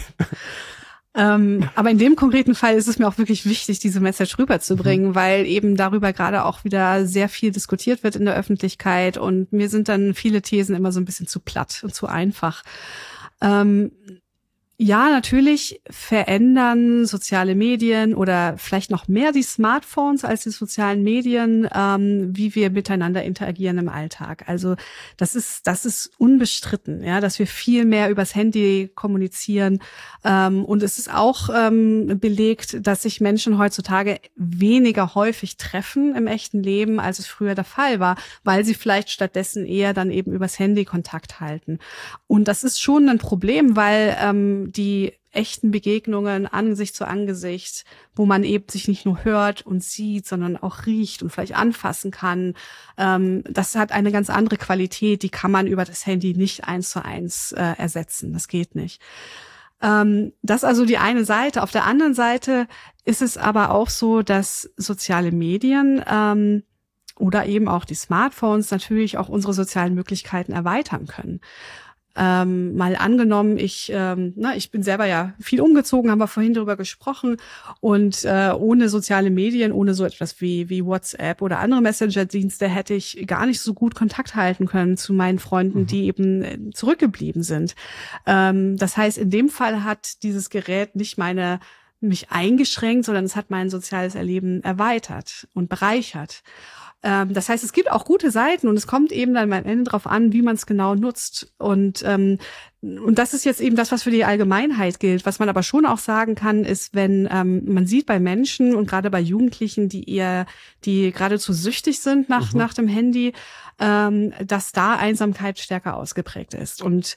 Ähm, aber in dem konkreten Fall ist es mir auch wirklich wichtig, diese Message rüberzubringen, mhm. weil eben darüber gerade auch wieder sehr viel diskutiert wird in der Öffentlichkeit und mir sind dann viele Thesen immer so ein bisschen zu platt und zu einfach. Ähm, Ja, natürlich verändern soziale Medien oder vielleicht noch mehr die Smartphones als die sozialen Medien, ähm, wie wir miteinander interagieren im Alltag. Also das ist das ist unbestritten, ja, dass wir viel mehr übers Handy kommunizieren. Ähm, und es ist auch ähm, belegt, dass sich Menschen heutzutage weniger häufig treffen im echten Leben, als es früher der Fall war, weil sie vielleicht stattdessen eher dann eben übers Handy Kontakt halten. Und das ist schon ein Problem, weil ähm, die echten Begegnungen Angesicht zu Angesicht, wo man eben sich nicht nur hört und sieht, sondern auch riecht und vielleicht anfassen kann, ähm, das hat eine ganz andere Qualität, die kann man über das Handy nicht eins zu eins äh, ersetzen, das geht nicht. Ähm, das ist also die eine Seite. Auf der anderen Seite ist es aber auch so, dass soziale Medien ähm, oder eben auch die Smartphones natürlich auch unsere sozialen Möglichkeiten erweitern können. Ähm, mal angenommen, ich, ähm, na, ich bin selber ja viel umgezogen, haben wir vorhin darüber gesprochen, und äh, ohne soziale Medien, ohne so etwas wie wie WhatsApp oder andere Messenger-Dienste hätte ich gar nicht so gut Kontakt halten können zu meinen Freunden, mhm. die eben zurückgeblieben sind. Ähm, das heißt, in dem Fall hat dieses Gerät nicht meine mich eingeschränkt, sondern es hat mein soziales Erleben erweitert und bereichert. Das heißt, es gibt auch gute Seiten, und es kommt eben dann am Ende drauf an, wie man es genau nutzt. Und ähm, und das ist jetzt eben das, was für die Allgemeinheit gilt. Was man aber schon auch sagen kann, ist, wenn ähm, man sieht bei Menschen und gerade bei Jugendlichen, die eher, die geradezu süchtig sind nach mhm. nach dem Handy, ähm, dass da Einsamkeit stärker ausgeprägt ist. Und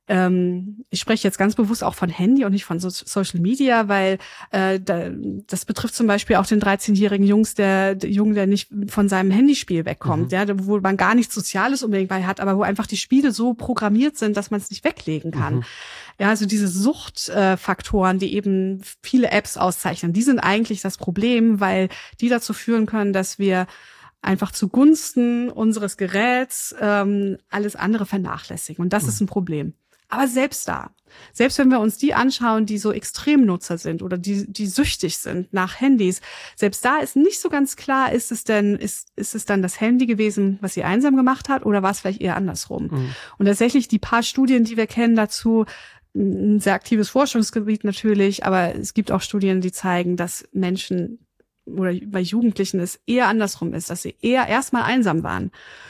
Ähm, ich spreche jetzt ganz bewusst auch von Handy und nicht von so Social Media, weil äh, da, das betrifft zum Beispiel auch den dreizehnjährigen Jungs, der, der Jungen, der nicht von seinem Handyspiel wegkommt, mhm. ja, wo man gar nichts Soziales unbedingt bei hat, aber wo einfach die Spiele so programmiert sind, dass man es nicht weglegen kann. Mhm. Ja, also diese Suchtfaktoren, äh, die eben viele Apps auszeichnen, die sind eigentlich das Problem, weil die dazu führen können, dass wir einfach zugunsten unseres Geräts ähm, alles andere vernachlässigen. Und das mhm. ist ein Problem. Aber selbst da, selbst wenn wir uns die anschauen, die so Extremnutzer sind oder die die süchtig sind nach Handys, selbst da ist nicht so ganz klar, ist es denn ist ist es dann das Handy gewesen, was sie einsam gemacht hat, oder war es vielleicht eher andersrum? Mhm. Und tatsächlich die paar Studien, die wir kennen dazu, ein sehr aktives Forschungsgebiet natürlich, aber es gibt auch Studien, die zeigen, dass Menschen oder bei Jugendlichen es eher andersrum ist, dass sie eher erstmal einsam waren.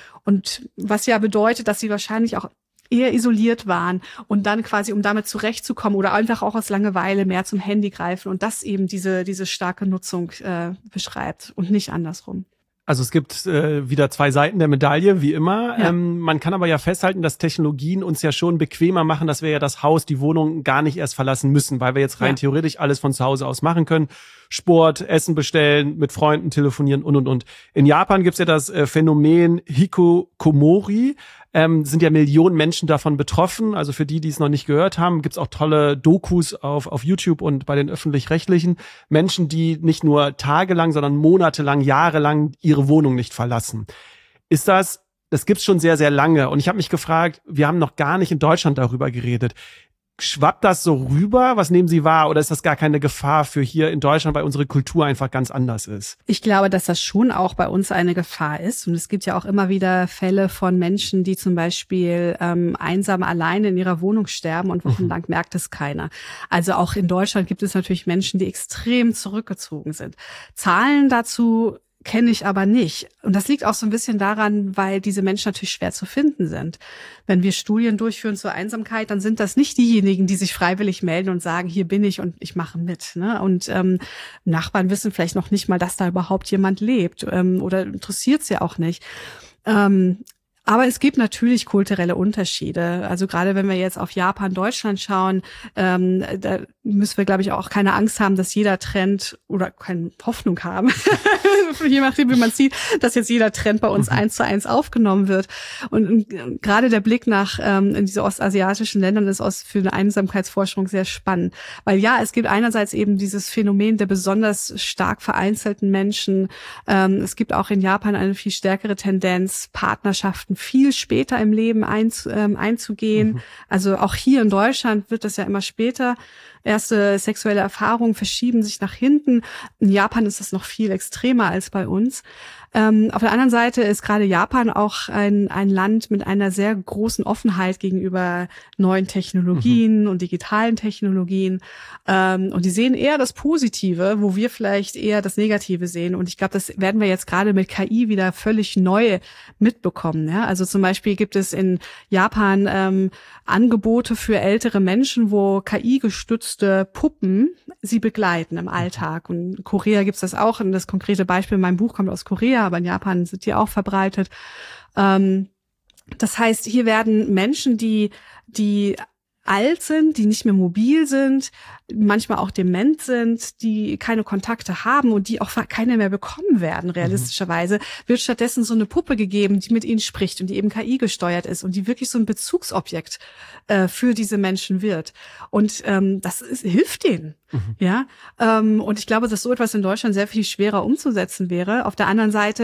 Und was ja bedeutet, dass sie wahrscheinlich auch eher isoliert waren und dann quasi, um damit zurechtzukommen oder einfach auch aus Langeweile mehr zum Handy greifen, und das eben diese diese starke Nutzung äh, beschreibt und nicht andersrum. Also es gibt äh, wieder zwei Seiten der Medaille, wie immer. Ja. Ähm, man kann aber ja festhalten, dass Technologien uns ja schon bequemer machen, dass wir ja das Haus, die Wohnung gar nicht erst verlassen müssen, weil wir jetzt rein ja. theoretisch alles von zu Hause aus machen können. Sport, Essen bestellen, mit Freunden telefonieren und, und, und. In Japan gibt's ja das äh, Phänomen Hikikomori. Ähm, sind ja Millionen Menschen davon betroffen. Also für die, die es noch nicht gehört haben, gibt's auch tolle Dokus auf auf YouTube und bei den Öffentlich-Rechtlichen. Menschen, die nicht nur tagelang, sondern monatelang, jahrelang ihre Wohnung nicht verlassen. Ist das, das gibt's schon sehr, sehr lange. Und ich habe mich gefragt, wir haben noch gar nicht in Deutschland darüber geredet. Schwappt das so rüber? Was nehmen Sie wahr? Oder ist das gar keine Gefahr für hier in Deutschland, weil unsere Kultur einfach ganz anders ist? Ich glaube, dass das schon auch bei uns eine Gefahr ist. Und es gibt ja auch immer wieder Fälle von Menschen, die zum Beispiel ähm, einsam alleine in ihrer Wohnung sterben und wochenlang mhm. merkt es keiner. Also auch in Deutschland gibt es natürlich Menschen, die extrem zurückgezogen sind. Zahlen dazu kenne ich aber nicht. Und das liegt auch so ein bisschen daran, weil diese Menschen natürlich schwer zu finden sind. Wenn wir Studien durchführen zur Einsamkeit, dann sind das nicht diejenigen, die sich freiwillig melden und sagen, hier bin ich und ich mache mit. Ne? Und ähm, Nachbarn wissen vielleicht noch nicht mal, dass da überhaupt jemand lebt, ähm, oder interessiert es ja auch nicht. Ähm, Aber es gibt natürlich kulturelle Unterschiede. Also gerade wenn wir jetzt auf Japan, Deutschland schauen, ähm, da müssen wir, glaube ich, auch keine Angst haben, dass jeder Trend oder keine Hoffnung haben, je nachdem, wie man sieht, dass jetzt jeder Trend bei uns eins zu eins aufgenommen wird. Und, und gerade der Blick nach ähm, in diese ostasiatischen Ländern ist aus, für eine Einsamkeitsforschung sehr spannend. Weil ja, es gibt einerseits eben dieses Phänomen der besonders stark vereinzelten Menschen. Ähm, es gibt auch in Japan eine viel stärkere Tendenz, Partnerschaften viel später im Leben einz, ähm, einzugehen. Mhm. Also auch hier in Deutschland wird das ja immer später. Erste sexuelle Erfahrungen verschieben sich nach hinten. In Japan ist das noch viel extremer als bei uns. Ähm, auf der anderen Seite ist gerade Japan auch ein, ein Land mit einer sehr großen Offenheit gegenüber neuen Technologien mhm. und digitalen Technologien. Ähm, und die sehen eher das Positive, wo wir vielleicht eher das Negative sehen. Und ich glaube, das werden wir jetzt gerade mit K I wieder völlig neu mitbekommen. Ja? Also zum Beispiel gibt es in Japan ähm, Angebote für ältere Menschen, wo K I-gestützte Puppen sie begleiten im Alltag. Und in Korea gibt es das auch. Und das konkrete Beispiel in meinem Buch kommt aus Korea, aber in Japan sind die auch verbreitet. Ähm, das heißt, hier werden Menschen, die die alt sind, die nicht mehr mobil sind, manchmal auch dement sind, die keine Kontakte haben und die auch keine mehr bekommen werden, realistischerweise, wird stattdessen so eine Puppe gegeben, die mit ihnen spricht und die eben K I gesteuert ist und die wirklich so ein Bezugsobjekt äh, für diese Menschen wird. Und ähm, das ist, hilft denen. Mhm. Ja, ähm, und ich glaube, dass so etwas in Deutschland sehr viel schwerer umzusetzen wäre. Auf der anderen Seite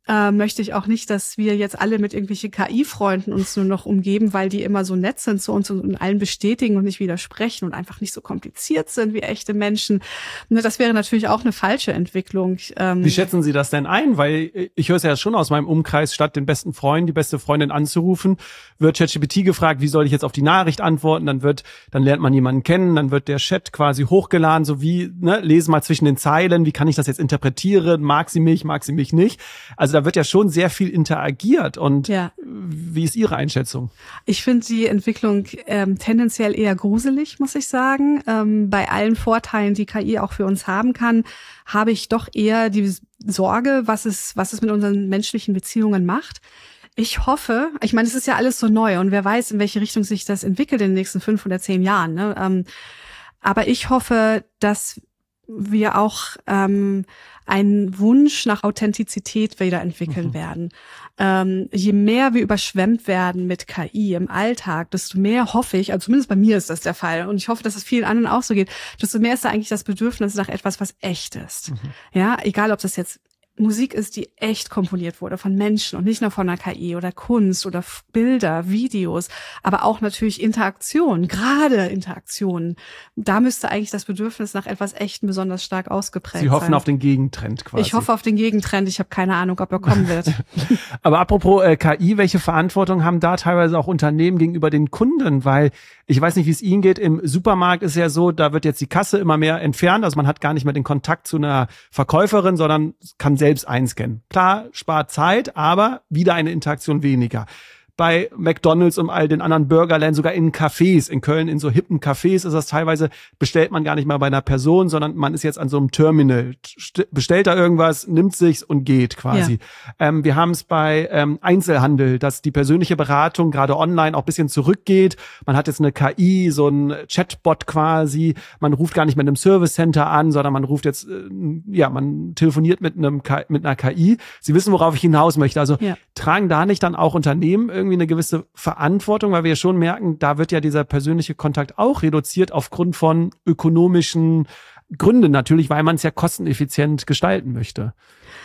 äh, möchte ich auch nicht, dass wir jetzt alle mit irgendwelchen K I-Freunden uns nur noch umgeben, weil die immer so nett sind zu uns und allen bestätigen und nicht widersprechen und einfach nicht so kompliziert sind wie echte Menschen. Ne, das wäre natürlich auch eine falsche Entwicklung. Ähm, wie schätzen Sie das denn ein? Weil ich höre es ja schon aus meinem Umkreis, statt den besten Freund, die beste Freundin anzurufen, wird ChatGPT gefragt, wie soll ich jetzt auf die Nachricht antworten? Dann wird, dann lernt man jemanden kennen, dann wird der Chat quasi hochgeladen, so wie, ne, lese mal zwischen den Zeilen, wie kann ich das jetzt interpretieren? Mag sie mich, mag sie mich nicht? Also da wird ja schon sehr viel interagiert. Und ja. Wie ist Ihre Einschätzung? Ich finde die Entwicklung ähm, tendenziell eher gruselig, muss ich sagen. Ähm, bei allen Vorteilen, die K I auch für uns haben kann, habe ich doch eher die Sorge, was es, was es mit unseren menschlichen Beziehungen macht. Ich hoffe, ich meine, es ist ja alles so neu und wer weiß, in welche Richtung sich das entwickelt in den nächsten fünf oder zehn Jahren. Ne? Ähm, aber ich hoffe, dass wir auch ähm, einen Wunsch nach Authentizität wieder entwickeln mhm. werden. Ähm, je mehr wir überschwemmt werden mit K I im Alltag, desto mehr hoffe ich, also zumindest bei mir ist das der Fall und ich hoffe, dass es vielen anderen auch so geht, desto mehr ist da eigentlich das Bedürfnis nach etwas, was echt ist. Mhm. Ja, egal ob das jetzt Musik ist, die echt komponiert wurde von Menschen und nicht nur von einer K I oder Kunst oder Bilder, Videos, aber auch natürlich Interaktion, gerade Interaktionen. Da müsste eigentlich das Bedürfnis nach etwas Echten besonders stark ausgeprägt sein. Sie hoffen sein. auf den Gegentrend quasi. Ich hoffe auf den Gegentrend. Ich habe keine Ahnung, ob er kommen wird. Aber apropos äh, K I, welche Verantwortung haben da teilweise auch Unternehmen gegenüber den Kunden? Weil ich weiß nicht, wie es Ihnen geht. Im Supermarkt ist ja so, da wird jetzt die Kasse immer mehr entfernt. Also man hat gar nicht mehr den Kontakt zu einer Verkäuferin, sondern kann selbst einscannen. Klar, spart Zeit, aber wieder eine Interaktion weniger. Bei McDonald's und all den anderen Burgerläden, sogar in Cafés, in Köln, in so hippen Cafés ist das teilweise, bestellt man gar nicht mal bei einer Person, sondern man ist jetzt an so einem Terminal, bestellt da irgendwas, nimmt sich's und geht quasi. Ja. Ähm, wir haben es bei ähm, Einzelhandel, dass die persönliche Beratung gerade online auch ein bisschen zurückgeht. Man hat jetzt eine K I, so ein Chatbot quasi. Man ruft gar nicht mit einem Service Center an, sondern man ruft jetzt, äh, ja, man telefoniert mit einem K- mit einer K I. Sie wissen, worauf ich hinaus möchte. Also ja. Tragen da nicht dann auch Unternehmen irgendwie eine gewisse Verantwortung, weil wir ja schon merken, da wird ja dieser persönliche Kontakt auch reduziert aufgrund von ökonomischen Gründen natürlich, weil man es ja kosteneffizient gestalten möchte.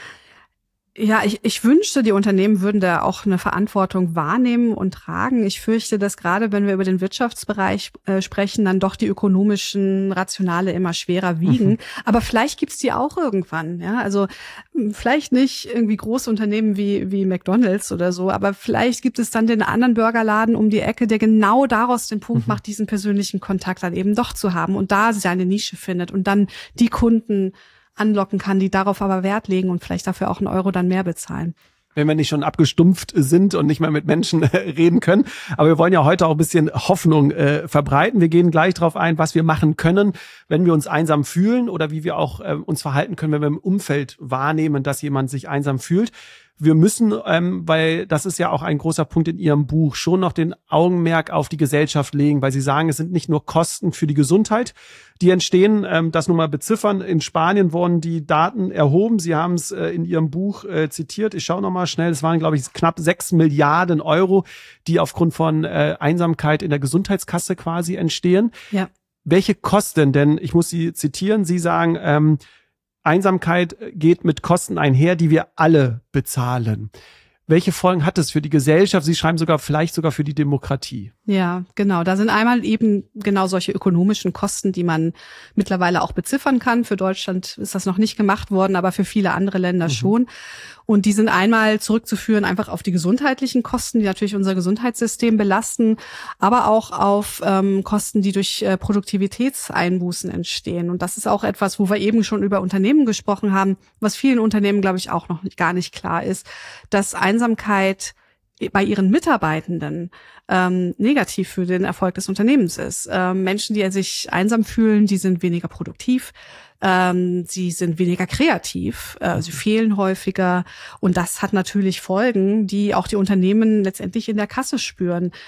Ja, ich, ich wünschte, die Unternehmen würden da auch eine Verantwortung wahrnehmen und tragen. Ich fürchte, dass gerade wenn wir über den Wirtschaftsbereich äh, sprechen, dann doch die ökonomischen Rationale immer schwerer wiegen. Mhm. Aber vielleicht gibt's die auch irgendwann. Ja, also vielleicht nicht irgendwie große Unternehmen wie wie McDonald's oder so, aber vielleicht gibt es dann den anderen Burgerladen um die Ecke, der genau daraus den Punkt mhm. macht, diesen persönlichen Kontakt dann eben doch zu haben und da seine Nische findet und dann die Kunden anlocken kann, die darauf aber Wert legen und vielleicht dafür auch einen Euro dann mehr bezahlen. Wenn wir nicht schon abgestumpft sind und nicht mehr mit Menschen äh, reden können. Aber wir wollen ja heute auch ein bisschen Hoffnung äh, verbreiten. Wir gehen gleich darauf ein, was wir machen können, wenn wir uns einsam fühlen oder wie wir auch äh, uns verhalten können, wenn wir im Umfeld wahrnehmen, dass jemand sich einsam fühlt. Wir müssen, ähm, weil das ist ja auch ein großer Punkt in Ihrem Buch, schon noch den Augenmerk auf die Gesellschaft legen, weil Sie sagen, es sind nicht nur Kosten für die Gesundheit, die entstehen. Ähm, das nur mal beziffern. In Spanien wurden die Daten erhoben. Sie haben es äh, in Ihrem Buch äh, zitiert. Ich schaue noch mal schnell. Es waren, glaube ich, knapp sechs Milliarden Euro, die aufgrund von äh, Einsamkeit in der Gesundheitskasse quasi entstehen. Ja. Welche Kosten? Denn ich muss Sie zitieren. Sie sagen, ähm, Einsamkeit geht mit Kosten einher, die wir alle bezahlen. Welche Folgen hat es für die Gesellschaft? Sie schreiben sogar vielleicht sogar für die Demokratie. Ja, genau. Da sind einmal eben genau solche ökonomischen Kosten, die man mittlerweile auch beziffern kann. Für Deutschland ist das noch nicht gemacht worden, aber für viele andere Länder mhm. schon. Und die sind einmal zurückzuführen einfach auf die gesundheitlichen Kosten, die natürlich unser Gesundheitssystem belasten, aber auch auf ähm, Kosten, die durch äh, Produktivitätseinbußen entstehen. Und das ist auch etwas, wo wir eben schon über Unternehmen gesprochen haben, was vielen Unternehmen, glaube ich, auch noch nicht, gar nicht klar ist, dass Einsamkeit bei ihren Mitarbeitenden ähm, negativ für den Erfolg des Unternehmens ist. Ähm, Menschen, die sich einsam fühlen, die sind weniger produktiv. Ähm, sie sind weniger kreativ, äh, sie fehlen häufiger und das hat natürlich Folgen, die auch die Unternehmen letztendlich in der Kasse spüren.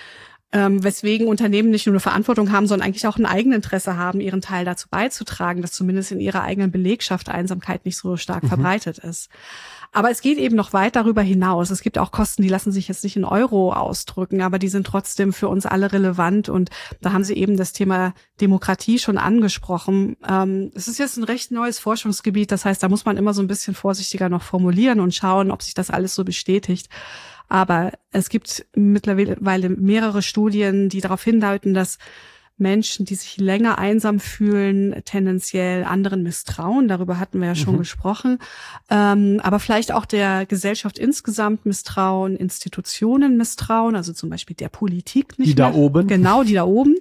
Ähm, weswegen Unternehmen nicht nur eine Verantwortung haben, sondern eigentlich auch ein Eigeninteresse haben, ihren Teil dazu beizutragen, dass zumindest in ihrer eigenen Belegschaft Einsamkeit nicht so stark mhm. verbreitet ist. Aber es geht eben noch weit darüber hinaus. Es gibt auch Kosten, die lassen sich jetzt nicht in Euro ausdrücken, aber die sind trotzdem für uns alle relevant. Und da haben Sie eben das Thema Demokratie schon angesprochen. Ähm, es ist jetzt ein recht neues Forschungsgebiet. Das heißt, da muss man immer so ein bisschen vorsichtiger noch formulieren und schauen, ob sich das alles so bestätigt. Aber es gibt mittlerweile mehrere Studien, die darauf hindeuten, dass Menschen, die sich länger einsam fühlen, tendenziell anderen misstrauen. Darüber hatten wir ja schon mhm. gesprochen. Ähm, aber vielleicht auch der Gesellschaft insgesamt misstrauen, Institutionen misstrauen, also zum Beispiel der Politik nicht Die mehr. da oben. Genau, die da oben.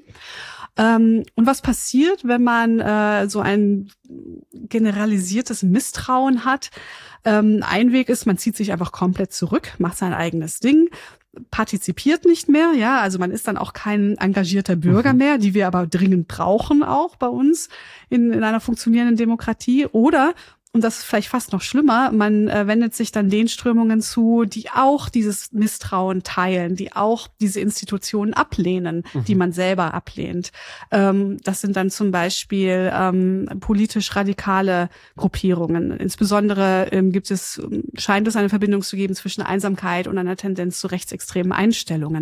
Ähm, und was passiert, wenn man äh, so ein generalisiertes Misstrauen hat? Ähm, ein Weg ist, man zieht sich einfach komplett zurück, macht sein eigenes Ding, partizipiert nicht mehr, ja, also man ist dann auch kein engagierter Bürger mhm. mehr, die wir aber dringend brauchen auch bei uns in, in einer funktionierenden Demokratie. Oder, und das ist vielleicht fast noch schlimmer, man äh, wendet sich dann den Strömungen zu, die auch dieses Misstrauen teilen, die auch diese Institutionen ablehnen, mhm. die man selber ablehnt. Ähm, das sind dann zum Beispiel ähm, politisch radikale Gruppierungen. Insbesondere ähm, gibt es, scheint es eine Verbindung zu geben zwischen Einsamkeit und einer Tendenz zu rechtsextremen Einstellungen.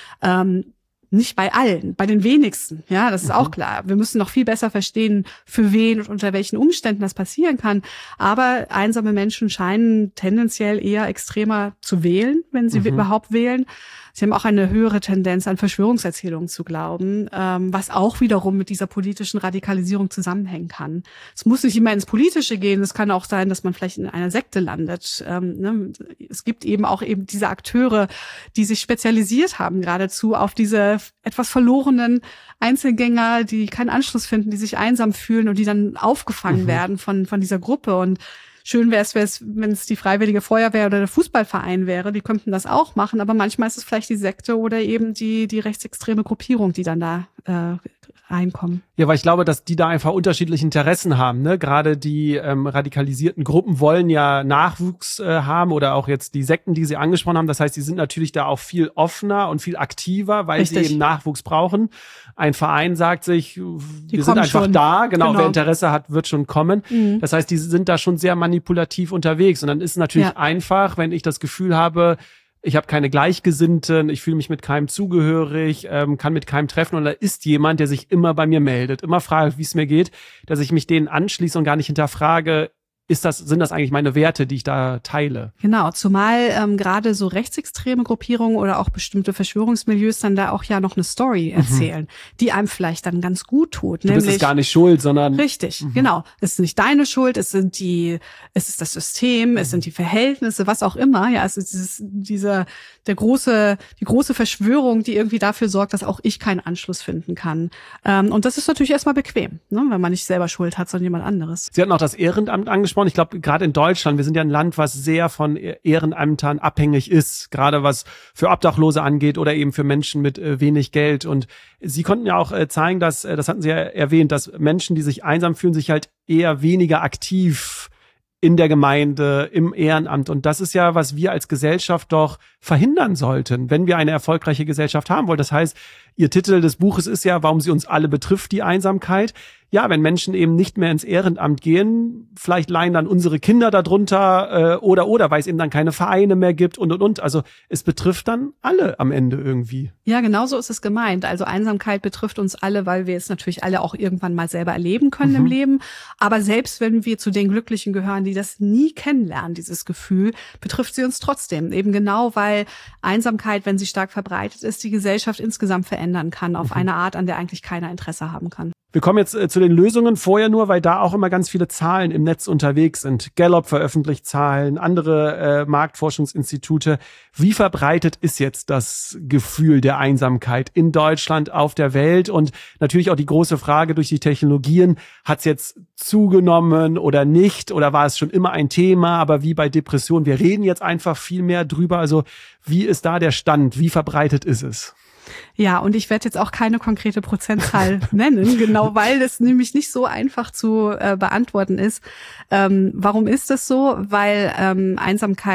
Ähm, Nicht bei allen, bei den wenigsten. Ja, das ist mhm. auch klar. Wir müssen noch viel besser verstehen, für wen und unter welchen Umständen das passieren kann. Aber einsame Menschen scheinen tendenziell eher extremer zu wählen, wenn sie mhm. überhaupt wählen. Sie haben auch eine höhere Tendenz, an Verschwörungserzählungen zu glauben, ähm, was auch wiederum mit dieser politischen Radikalisierung zusammenhängen kann. Es muss nicht immer ins Politische gehen. Es kann auch sein, dass man vielleicht in einer Sekte landet. Ähm, ne? Es gibt eben auch eben diese Akteure, die sich spezialisiert haben geradezu auf diese etwas verlorenen Einzelgänger, die keinen Anschluss finden, die sich einsam fühlen und die dann aufgefangen mhm. werden von von dieser Gruppe. Und schön wäre es, wenn es die Freiwillige Feuerwehr oder der Fußballverein wäre, die könnten das auch machen, aber manchmal ist es vielleicht die Sekte oder eben die die rechtsextreme Gruppierung, die dann da äh, reinkommen. Ja, weil ich glaube, dass die da einfach unterschiedliche Interessen haben. Ne? Gerade die ähm, radikalisierten Gruppen wollen ja Nachwuchs äh, haben oder auch jetzt die Sekten, die Sie angesprochen haben. Das heißt, die sind natürlich da auch viel offener und viel aktiver, weil Richtig. sie eben Nachwuchs brauchen. Ein Verein sagt sich, die wir sind einfach schon. da. Genau, genau, wer Interesse hat, wird schon kommen. Mhm. Das heißt, die sind da schon sehr manipulativ unterwegs. Und dann ist es natürlich ja. einfach, wenn ich das Gefühl habe, ich habe keine Gleichgesinnten, ich fühle mich mit keinem zugehörig, ähm, kann mit keinem treffen und da ist jemand, der sich immer bei mir meldet, immer fragt, wie es mir geht, dass ich mich denen anschließe und gar nicht hinterfrage, ist das, sind das eigentlich meine Werte, die ich da teile? Genau, zumal ähm, gerade so rechtsextreme Gruppierungen oder auch bestimmte Verschwörungsmilieus dann da auch ja noch eine Story erzählen, mhm. die einem vielleicht dann ganz gut tut. Du nämlich, bist es gar nicht schuld, sondern... Richtig, mhm. genau. Es ist nicht deine Schuld, es sind die, es ist das System, mhm. es sind die Verhältnisse, was auch immer. Ja, es ist dieses, dieser, der große, die große Verschwörung, die irgendwie dafür sorgt, dass auch ich keinen Anschluss finden kann. Ähm, und das ist natürlich erstmal bequem, ne, wenn man nicht selber Schuld hat, sondern jemand anderes. Sie hatten auch das Ehrenamt angesprochen. Ich glaube, gerade in Deutschland, wir sind ja ein Land, was sehr von Ehrenämtern abhängig ist, gerade was für Obdachlose angeht oder eben für Menschen mit äh, wenig Geld. Und Sie konnten ja auch äh, zeigen, dass, äh, das hatten Sie ja erwähnt, dass Menschen, die sich einsam fühlen, sich halt eher weniger aktiv in der Gemeinde, im Ehrenamt. Und das ist ja, was wir als Gesellschaft doch verhindern sollten, wenn wir eine erfolgreiche Gesellschaft haben wollen. Das heißt, Ihr Titel des Buches ist ja, warum sie uns alle betrifft, die Einsamkeit. Ja, wenn Menschen eben nicht mehr ins Ehrenamt gehen, vielleicht leiden dann unsere Kinder darunter äh, oder, oder, weil es eben dann keine Vereine mehr gibt und, und, und. Also es betrifft dann alle am Ende irgendwie. Ja, genau so ist es gemeint. Also Einsamkeit betrifft uns alle, weil wir es natürlich alle auch irgendwann mal selber erleben können mhm. im Leben. Aber selbst wenn wir zu den Glücklichen gehören, die das nie kennenlernen, dieses Gefühl, betrifft sie uns trotzdem. Eben genau, weil Einsamkeit, wenn sie stark verbreitet ist, die Gesellschaft insgesamt verändern kann auf mhm. eine Art, an der eigentlich keiner Interesse haben kann. Wir kommen jetzt äh, zu den Lösungen, vorher nur, weil da auch immer ganz viele Zahlen im Netz unterwegs sind. Gallup veröffentlicht Zahlen, andere äh, Marktforschungsinstitute. Wie verbreitet ist jetzt das Gefühl der Einsamkeit in Deutschland, auf der Welt? Und natürlich auch die große Frage durch die Technologien, hat es jetzt zugenommen oder nicht? Oder war es schon immer ein Thema? Aber wie bei Depressionen, wir reden jetzt einfach viel mehr drüber. Also wie ist da der Stand? Wie verbreitet ist es? Ja, und ich werde jetzt auch keine konkrete Prozentzahl nennen, genau weil das nämlich nicht so einfach zu äh, beantworten ist. Ähm, warum ist das so? Weil ähm, Einsamkeit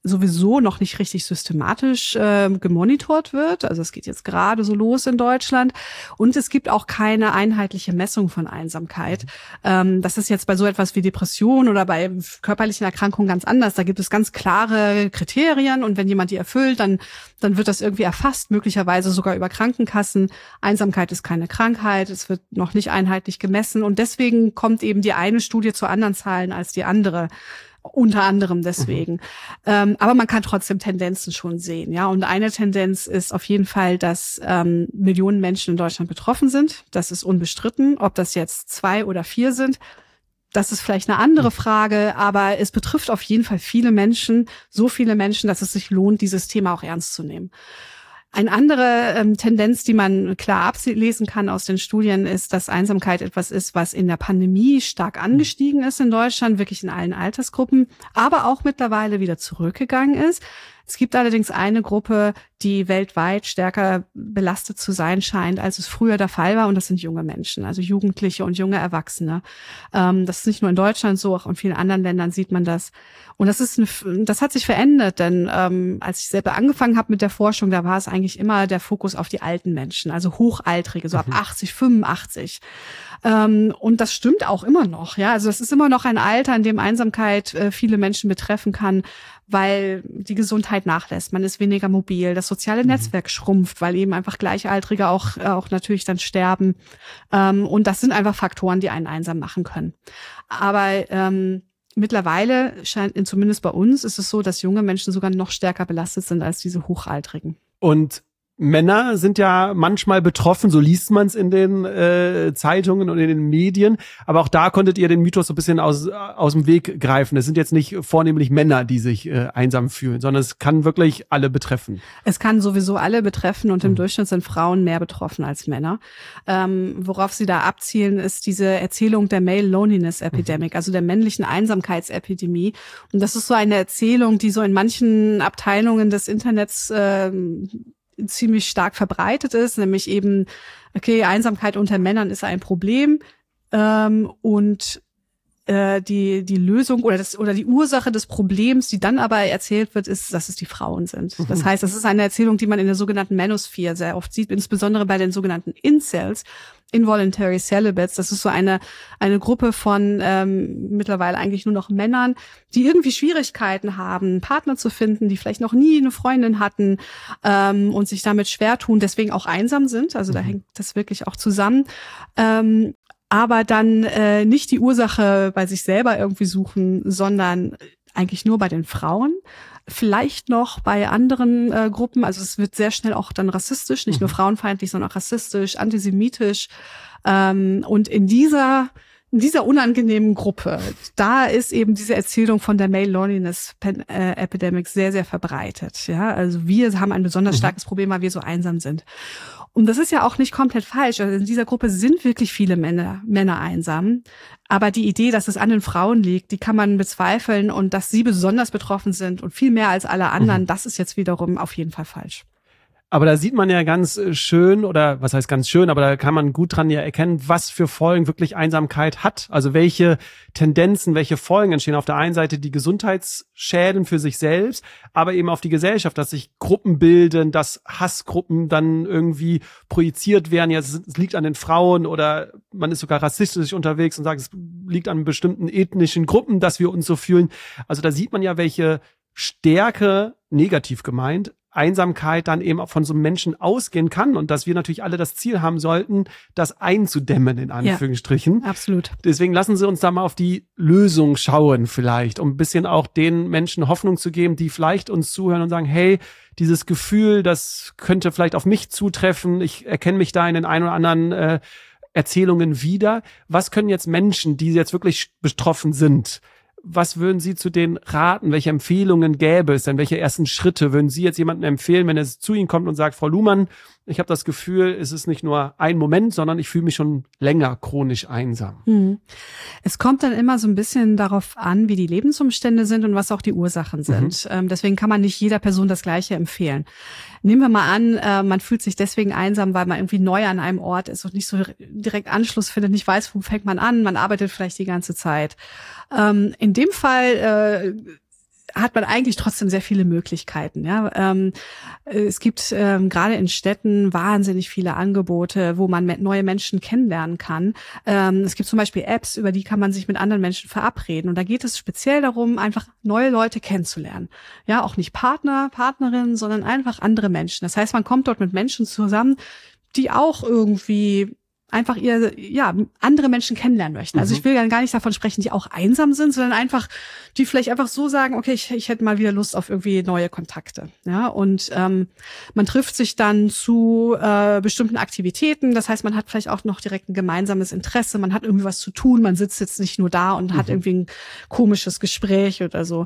sowieso noch nicht richtig systematisch äh, gemonitort wird. Also es geht jetzt gerade so los in Deutschland. Und es gibt auch keine einheitliche Messung von Einsamkeit. Ähm, das ist jetzt bei so etwas wie Depression oder bei körperlichen Erkrankungen ganz anders. Da gibt es ganz klare Kriterien und wenn jemand die erfüllt, dann dann wird das irgendwie erfasst, möglicherweise sogar über Krankenkassen. Einsamkeit ist keine Krankheit, es wird noch nicht einheitlich gemessen und deswegen kommt eben die eine Studie zu anderen Zahlen als die andere. Unter anderem deswegen. Mhm. Ähm, aber man kann trotzdem Tendenzen schon sehen, ja. Und eine Tendenz ist auf jeden Fall, dass ähm, Millionen Menschen in Deutschland betroffen sind. Das ist unbestritten. Ob das jetzt zwei oder vier sind, das ist vielleicht eine andere Frage. Aber es betrifft auf jeden Fall viele Menschen, so viele Menschen, dass es sich lohnt, dieses Thema auch ernst zu nehmen. Eine andere ähm, Tendenz, die man klar ablesen kann aus den Studien, ist, dass Einsamkeit etwas ist, was in der Pandemie stark angestiegen ist in Deutschland, wirklich in allen Altersgruppen, aber auch mittlerweile wieder zurückgegangen ist. Es gibt allerdings eine Gruppe, die weltweit stärker belastet zu sein scheint, als es früher der Fall war. Und das sind junge Menschen, also Jugendliche und junge Erwachsene. Ähm, das ist nicht nur in Deutschland so, auch in vielen anderen Ländern sieht man das. Und das ist eine, das hat sich verändert, denn ähm, als ich selber angefangen habe mit der Forschung, da war es eigentlich immer der Fokus auf die alten Menschen, also Hochaltrige, so ab achtzig, fünfundachtzig. Ähm, und das stimmt auch immer noch, ja. Also es ist immer noch ein Alter, in dem Einsamkeit äh, viele Menschen betreffen kann, weil die Gesundheit nachlässt. Man ist weniger mobil, das soziale mhm. Netzwerk schrumpft, weil eben einfach Gleichaltrige auch auch natürlich dann sterben. Ähm, und das sind einfach Faktoren, die einen einsam machen können. Aber ähm, mittlerweile scheint, zumindest bei uns, ist es so, dass junge Menschen sogar noch stärker belastet sind als diese Hochaltrigen. Und Männer sind ja manchmal betroffen, so liest man es in den äh, Zeitungen und in den Medien. Aber auch da konntet ihr den Mythos so ein bisschen aus aus dem Weg greifen. Es sind jetzt nicht vornehmlich Männer, die sich äh, einsam fühlen, sondern es kann wirklich alle betreffen. Es kann sowieso alle betreffen und im mhm. Durchschnitt sind Frauen mehr betroffen als Männer. Ähm, worauf sie da abzielen, ist diese Erzählung der Male Loneliness Epidemic, mhm. also der männlichen Einsamkeitsepidemie. Und das ist so eine Erzählung, die so in manchen Abteilungen des Internets ähm, ziemlich stark verbreitet ist, nämlich eben, okay, Einsamkeit unter Männern ist ein Problem ähm, und äh, die die Lösung oder das oder die Ursache des Problems, die dann aber erzählt wird, ist, dass es die Frauen sind. Das heißt, das ist eine Erzählung, die man in der sogenannten Manosphere sehr oft sieht, insbesondere bei den sogenannten Incels, Involuntary Celibates. Das ist so eine eine Gruppe von ähm, mittlerweile eigentlich nur noch Männern, die irgendwie Schwierigkeiten haben, einen Partner zu finden, die vielleicht noch nie eine Freundin hatten ähm, und sich damit schwer tun, deswegen auch einsam sind. Also da hängt das wirklich auch zusammen. Ähm, aber dann äh, nicht die Ursache bei sich selber irgendwie suchen, sondern eigentlich nur bei den Frauen. Vielleicht noch bei anderen äh, Gruppen, also es wird sehr schnell auch dann rassistisch, nicht nur frauenfeindlich, sondern auch rassistisch, antisemitisch. Ähm, und in dieser in dieser unangenehmen Gruppe, da ist eben diese Erzählung von der Male Loneliness äh, Epidemic sehr, sehr verbreitet. Ja, also wir haben ein besonders starkes Problem, weil wir so einsam sind. Und das ist ja auch nicht komplett falsch. Also in dieser Gruppe sind wirklich viele Männer, Männer einsam. Aber die Idee, dass es an den Frauen liegt, die kann man bezweifeln. Und dass sie besonders betroffen sind und viel mehr als alle anderen, mhm. das ist jetzt wiederum auf jeden Fall falsch. Aber da sieht man ja ganz schön, oder was heißt ganz schön, aber da kann man gut dran ja erkennen, was für Folgen wirklich Einsamkeit hat. Also welche Tendenzen, welche Folgen entstehen. Auf der einen Seite die Gesundheitsschäden für sich selbst, aber eben auf die Gesellschaft, dass sich Gruppen bilden, dass Hassgruppen dann irgendwie projiziert werden. Ja, es liegt an den Frauen oder man ist sogar rassistisch unterwegs und sagt, es liegt an bestimmten ethnischen Gruppen, dass wir uns so fühlen. Also da sieht man ja, welche Stärke, negativ gemeint, Einsamkeit dann eben auch von so einem Menschen ausgehen kann und dass wir natürlich alle das Ziel haben sollten, das einzudämmen, in Anführungsstrichen. Ja, absolut. Deswegen lassen Sie uns da mal auf die Lösung schauen vielleicht, um ein bisschen auch den Menschen Hoffnung zu geben, die vielleicht uns zuhören und sagen, hey, dieses Gefühl, das könnte vielleicht auf mich zutreffen, ich erkenne mich da in den ein oder anderen äh, Erzählungen wieder. Was können jetzt Menschen, die jetzt wirklich betroffen sind, was würden Sie zu denen raten? Welche Empfehlungen gäbe es denn? Welche ersten Schritte würden Sie jetzt jemandem empfehlen, wenn er zu Ihnen kommt und sagt, Frau Luhmann, ich habe das Gefühl, es ist nicht nur ein Moment, sondern ich fühle mich schon länger chronisch einsam. Hm. Es kommt dann immer so ein bisschen darauf an, wie die Lebensumstände sind und was auch die Ursachen sind. Mhm. Ähm, deswegen kann man nicht jeder Person das Gleiche empfehlen. Nehmen wir mal an, äh, man fühlt sich deswegen einsam, weil man irgendwie neu an einem Ort ist und nicht so direkt Anschluss findet, nicht weiß, wo fängt man an, man arbeitet vielleicht die ganze Zeit. Ähm, in dem Fall äh, hat man eigentlich trotzdem sehr viele Möglichkeiten. Ja, ähm, es gibt ähm, gerade in Städten wahnsinnig viele Angebote, wo man neue Menschen kennenlernen kann. Ähm, es gibt zum Beispiel Apps, über die kann man sich mit anderen Menschen verabreden. Und da geht es speziell darum, einfach neue Leute kennenzulernen. Ja, auch nicht Partner, Partnerinnen, sondern einfach andere Menschen. Das heißt, man kommt dort mit Menschen zusammen, die auch irgendwie einfach ihr, ja, andere Menschen kennenlernen möchten. Also ich will gar nicht davon sprechen, die auch einsam sind, sondern einfach, die vielleicht einfach so sagen, okay, ich, ich hätte mal wieder Lust auf irgendwie neue Kontakte. Ja, und ähm, man trifft sich dann zu äh, bestimmten Aktivitäten. Das heißt, man hat vielleicht auch noch direkt ein gemeinsames Interesse. Man hat irgendwie was zu tun. Man sitzt jetzt nicht nur da und mhm. hat irgendwie ein komisches Gespräch oder so.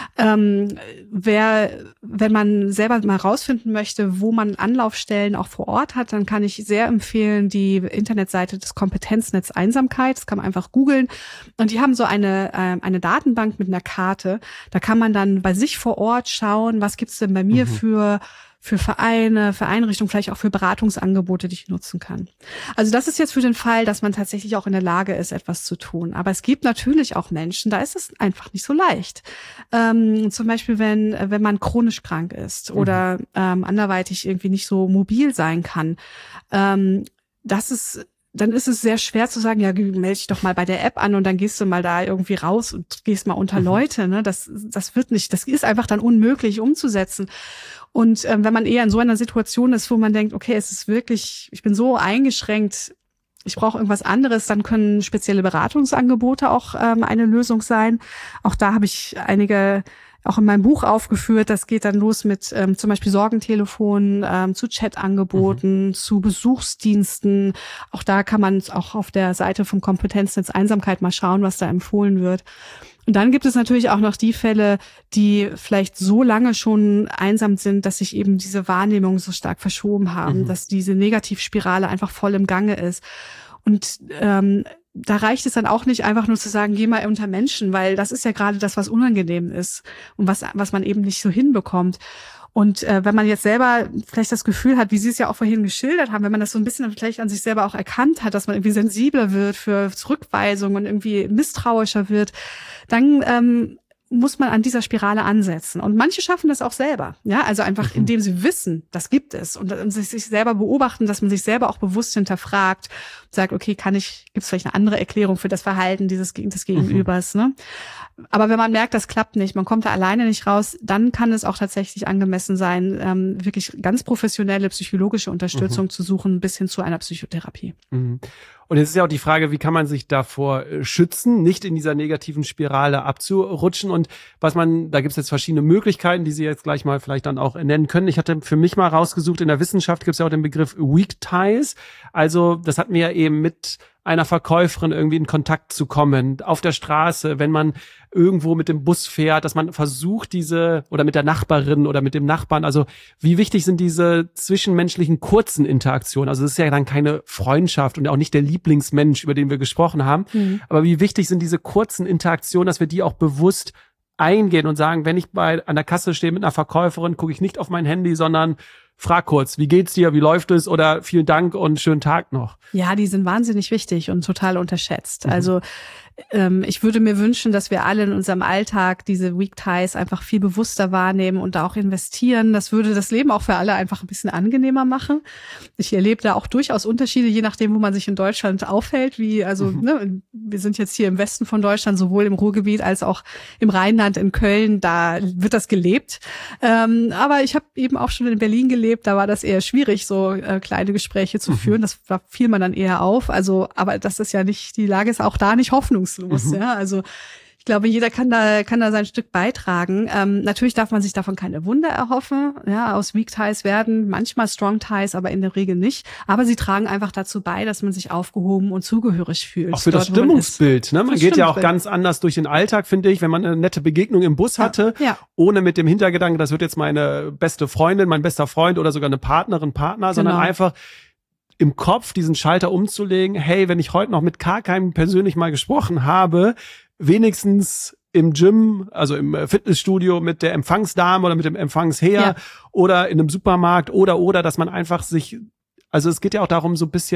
Ähm, wer, wenn man selber mal rausfinden möchte, wo man Anlaufstellen auch vor Ort hat, dann kann ich sehr empfehlen, die Internetseite des Kompetenznetz Einsamkeit. Das kann man einfach googeln. Und die haben so eine äh, eine Datenbank mit einer Karte. Da kann man dann bei sich vor Ort schauen, was gibt's denn bei mir mhm. für für Vereine, für Einrichtungen, vielleicht auch für Beratungsangebote, die ich nutzen kann. Also das ist jetzt für den Fall, dass man tatsächlich auch in der Lage ist, etwas zu tun. Aber es gibt natürlich auch Menschen, da ist es einfach nicht so leicht. Ähm, zum Beispiel, wenn wenn man chronisch krank ist oder ähm, anderweitig irgendwie nicht so mobil sein kann. Ähm, Das ist, dann ist es sehr schwer zu sagen, ja, melde dich doch mal bei der App an und dann gehst du mal da irgendwie raus und gehst mal unter Leute. Ne? Das, das wird nicht, das ist einfach dann unmöglich umzusetzen. Und ähm, wenn man eher in so einer Situation ist, wo man denkt, okay, es ist wirklich, ich bin so eingeschränkt, ich brauche irgendwas anderes, dann können spezielle Beratungsangebote auch ähm, eine Lösung sein. Auch da habe ich einige auch in meinem Buch aufgeführt. Das geht dann los mit ähm, zum Beispiel Sorgentelefonen, ähm, zu Chatangeboten, mhm. zu Besuchsdiensten. Auch da kann man auch auf der Seite vom Kompetenznetz Einsamkeit mal schauen, was da empfohlen wird. Und dann gibt es natürlich auch noch die Fälle, die vielleicht so lange schon einsam sind, dass sich eben diese Wahrnehmungen so stark verschoben haben, mhm. dass diese Negativspirale einfach voll im Gange ist. Und ähm, da reicht es dann auch nicht einfach nur zu sagen, geh mal unter Menschen, weil das ist ja gerade das, was unangenehm ist und was was man eben nicht so hinbekommt. Und äh, wenn man jetzt selber vielleicht das Gefühl hat, wie Sie es ja auch vorhin geschildert haben, wenn man das so ein bisschen vielleicht an sich selber auch erkannt hat, dass man irgendwie sensibler wird für Zurückweisung und irgendwie misstrauischer wird, dann ähm, muss man an dieser Spirale ansetzen. Und manche schaffen das auch selber. Ja, also einfach, mhm. indem sie wissen, das gibt es und, und sich, sich selber beobachten, dass man sich selber auch bewusst hinterfragt und sagt, okay, kann ich, gibt es vielleicht eine andere Erklärung für das Verhalten dieses des Gegenübers, mhm. ne? Aber wenn man merkt, das klappt nicht, man kommt da alleine nicht raus, dann kann es auch tatsächlich angemessen sein, ähm, wirklich ganz professionelle psychologische Unterstützung mhm. zu suchen, bis hin zu einer Psychotherapie. Mhm. Und jetzt ist ja auch die Frage, wie kann man sich davor schützen, nicht in dieser negativen Spirale abzurutschen und was man, da gibt es jetzt verschiedene Möglichkeiten, die Sie jetzt gleich mal vielleicht dann auch nennen können. Ich hatte für mich mal rausgesucht, in der Wissenschaft gibt es ja auch den Begriff Weak Ties, also das hatten wir ja eben mit einer Verkäuferin irgendwie in Kontakt zu kommen, auf der Straße, wenn man irgendwo mit dem Bus fährt, dass man versucht, diese, oder mit der Nachbarin oder mit dem Nachbarn, also wie wichtig sind diese zwischenmenschlichen kurzen Interaktionen? Also es ist ja dann keine Freundschaft und auch nicht der Lieblingsmensch, über den wir gesprochen haben, mhm. aber wie wichtig sind diese kurzen Interaktionen, dass wir die auch bewusst eingehen und sagen, wenn ich bei an der Kasse stehe mit einer Verkäuferin, gucke ich nicht auf mein Handy, sondern frag kurz, wie geht's dir, wie läuft es oder vielen Dank und schönen Tag noch. Ja, die sind wahnsinnig wichtig und total unterschätzt. Mhm. Also ähm, ich würde mir wünschen, dass wir alle in unserem Alltag diese Weak Ties einfach viel bewusster wahrnehmen und da auch investieren. Das würde das Leben auch für alle einfach ein bisschen angenehmer machen. Ich erlebe da auch durchaus Unterschiede, je nachdem, wo man sich in Deutschland aufhält. Wie also mhm. ne, wir sind jetzt hier im Westen von Deutschland, sowohl im Ruhrgebiet als auch im Rheinland, in Köln. Da wird das gelebt. Ähm, aber ich habe eben auch schon in Berlin gelebt. Da war das eher schwierig, so äh, kleine Gespräche zu mhm. führen. Das da fiel man dann eher auf. Also, aber das ist ja nicht, die Lage ist auch da nicht hoffnungslos. Mhm. Ja, also ich glaube, jeder kann da kann da sein Stück beitragen. Ähm, natürlich darf man sich davon keine Wunder erhoffen. Ja, aus Weak Ties werden manchmal Strong Ties, aber in der Regel nicht. Aber sie tragen einfach dazu bei, dass man sich aufgehoben und zugehörig fühlt. Auch für das Stimmungsbild. Ne? Man geht ja auch ganz anders durch den Alltag, finde ich, wenn man eine nette Begegnung im Bus hatte, ja, ja. ohne mit dem Hintergedanken, das wird jetzt meine beste Freundin, mein bester Freund oder sogar eine Partnerin, Partner, genau. sondern einfach im Kopf diesen Schalter umzulegen, hey, wenn ich heute noch mit gar keinem persönlich mal gesprochen habe, wenigstens im Gym, also im Fitnessstudio mit der Empfangsdame oder mit dem Empfangsherr ja. oder in einem Supermarkt oder, oder, dass man einfach sich, also es geht ja auch darum, so ein bisschen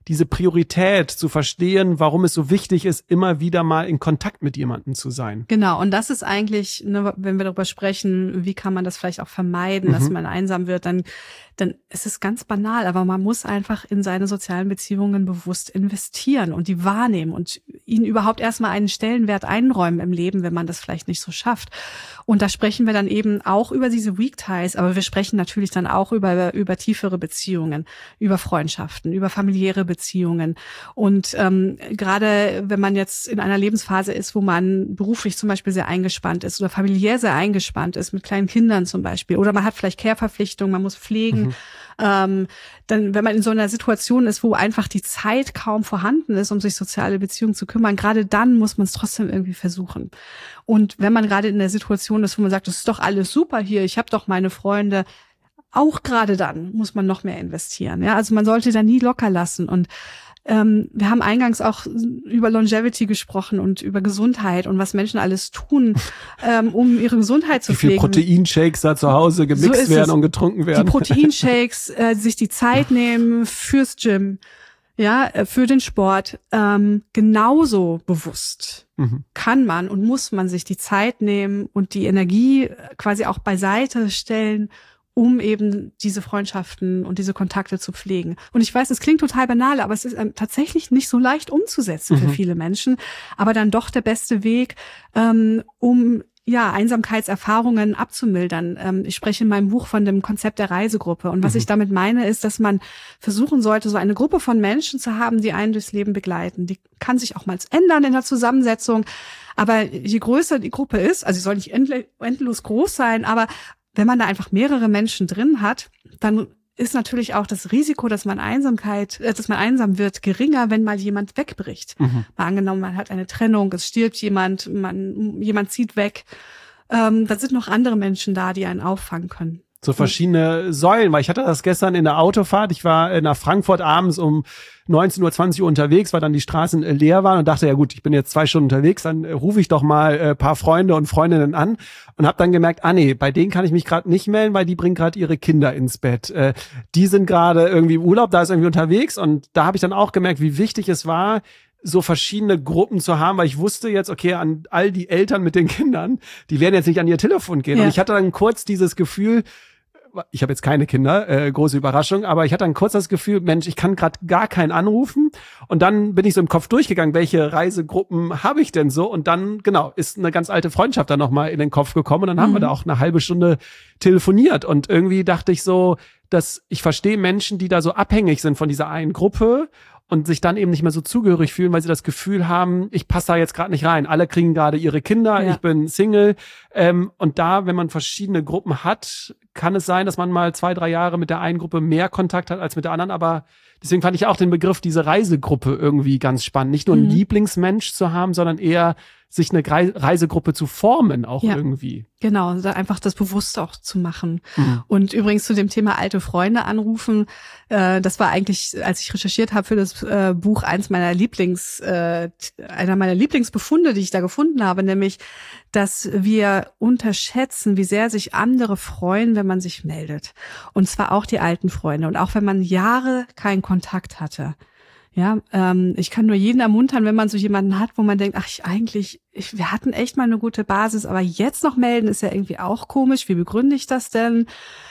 diese Priorität zu verstehen, warum es so wichtig ist, immer wieder mal in Kontakt mit jemandem zu sein. Genau, und das ist eigentlich, ne, wenn wir darüber sprechen, wie kann man das vielleicht auch vermeiden, mhm. dass man einsam wird, dann dann ist es ganz banal, aber man muss einfach in seine sozialen Beziehungen bewusst investieren und die wahrnehmen und ihnen überhaupt erstmal einen Stellenwert einräumen im Leben, wenn man das vielleicht nicht so schafft. Und da sprechen wir dann eben auch über diese Weak Ties, aber wir sprechen natürlich dann auch über über tiefere Beziehungen, über Freundschaften, über familiäre Beziehungen. Und ähm, gerade wenn man jetzt in einer Lebensphase ist, wo man beruflich zum Beispiel sehr eingespannt ist oder familiär sehr eingespannt ist, mit kleinen Kindern zum Beispiel, oder man hat vielleicht Care-Verpflichtungen, man muss pflegen, mhm. ähm, dann, wenn man in so einer Situation ist, wo einfach die Zeit kaum vorhanden ist, um sich soziale Beziehungen zu kümmern, gerade dann muss man es trotzdem irgendwie versuchen. Und wenn man gerade in der Situation ist, wo man sagt, das ist doch alles super hier, ich habe doch meine Freunde, auch gerade dann muss man noch mehr investieren. Ja, also man sollte da nie locker lassen. Und ähm, wir haben eingangs auch über Longevity gesprochen und über Gesundheit und was Menschen alles tun, ähm, um ihre Gesundheit zu pflegen. Wie viele Proteinshakes da zu Hause gemixt so werden und getrunken werden. Die Proteinshakes, äh, sich die Zeit nehmen fürs Gym, ja, für den Sport, ähm, genauso bewusst mhm. kann man und muss man sich die Zeit nehmen und die Energie quasi auch beiseite stellen, um eben diese Freundschaften und diese Kontakte zu pflegen. Und ich weiß, es klingt total banal, aber es ist ähm, tatsächlich nicht so leicht umzusetzen für mhm. viele Menschen, aber dann doch der beste Weg, ähm, um ja Einsamkeitserfahrungen abzumildern. Ähm, ich spreche in meinem Buch von dem Konzept der Reisegruppe. Und was mhm. ich damit meine, ist, dass man versuchen sollte, so eine Gruppe von Menschen zu haben, die einen durchs Leben begleiten. Die kann sich auch mal ändern in der Zusammensetzung. Aber je größer die Gruppe ist, also sie soll nicht endlos groß sein, aber wenn man da einfach mehrere Menschen drin hat, dann ist natürlich auch das Risiko, dass man Einsamkeit, äh, dass man einsam wird, geringer, wenn mal jemand wegbricht. Mhm. Mal angenommen, man hat eine Trennung, es stirbt jemand, man jemand zieht weg, ähm, dann sind noch andere Menschen da, die einen auffangen können. So verschiedene Säulen, weil ich hatte das gestern in der Autofahrt. Ich war nach Frankfurt abends um neunzehn Uhr, zwanzig Uhr unterwegs, weil dann die Straßen leer waren und dachte, ja gut, ich bin jetzt zwei Stunden unterwegs, dann rufe ich doch mal ein paar Freunde und Freundinnen an und habe dann gemerkt, ah nee, bei denen kann ich mich gerade nicht melden, weil die bringen gerade ihre Kinder ins Bett. Äh, die sind gerade irgendwie im Urlaub, da ist irgendwie unterwegs und da habe ich dann auch gemerkt, wie wichtig es war, so verschiedene Gruppen zu haben, weil ich wusste jetzt, okay, an all die Eltern mit den Kindern, die werden jetzt nicht an ihr Telefon gehen. Ja. Und ich hatte dann kurz dieses Gefühl, ich habe jetzt keine Kinder, äh, große Überraschung, aber ich hatte dann kurz das Gefühl, Mensch, ich kann gerade gar keinen anrufen. Und dann bin ich so im Kopf durchgegangen, welche Reisegruppen habe ich denn so? Und dann, genau, ist eine ganz alte Freundschaft dann nochmal in den Kopf gekommen. Und dann mhm. haben wir da auch eine halbe Stunde telefoniert. Und irgendwie dachte ich so, dass ich verstehe Menschen, die da so abhängig sind von dieser einen Gruppe und sich dann eben nicht mehr so zugehörig fühlen, weil sie das Gefühl haben, ich passe da jetzt gerade nicht rein. Alle kriegen gerade ihre Kinder, ja. ich bin Single. Ähm, und da, wenn man verschiedene Gruppen hat, kann es sein, dass man mal zwei, drei Jahre mit der einen Gruppe mehr Kontakt hat als mit der anderen. Aber deswegen fand ich auch den Begriff, diese Reisegruppe irgendwie ganz spannend. Nicht nur einen mhm. Lieblingsmensch zu haben, sondern eher sich eine Reisegruppe zu formen auch ja, irgendwie. Genau, da einfach das bewusst auch zu machen. Mhm. Und übrigens zu dem Thema alte Freunde anrufen, äh, das war eigentlich, als ich recherchiert habe für das äh, Buch, eins meiner Lieblings, äh, einer meiner Lieblingsbefunde, die ich da gefunden habe, nämlich, dass wir unterschätzen, wie sehr sich andere freuen, wenn man sich meldet. Und zwar auch die alten Freunde. Und auch wenn man Jahre keinen Kontakt hatte. Ja, ähm, ich kann nur jeden ermuntern, wenn man so jemanden hat, wo man denkt, ach, ich eigentlich, ich, wir hatten echt mal eine gute Basis, aber jetzt noch melden ist ja irgendwie auch komisch. Wie begründe ich das denn?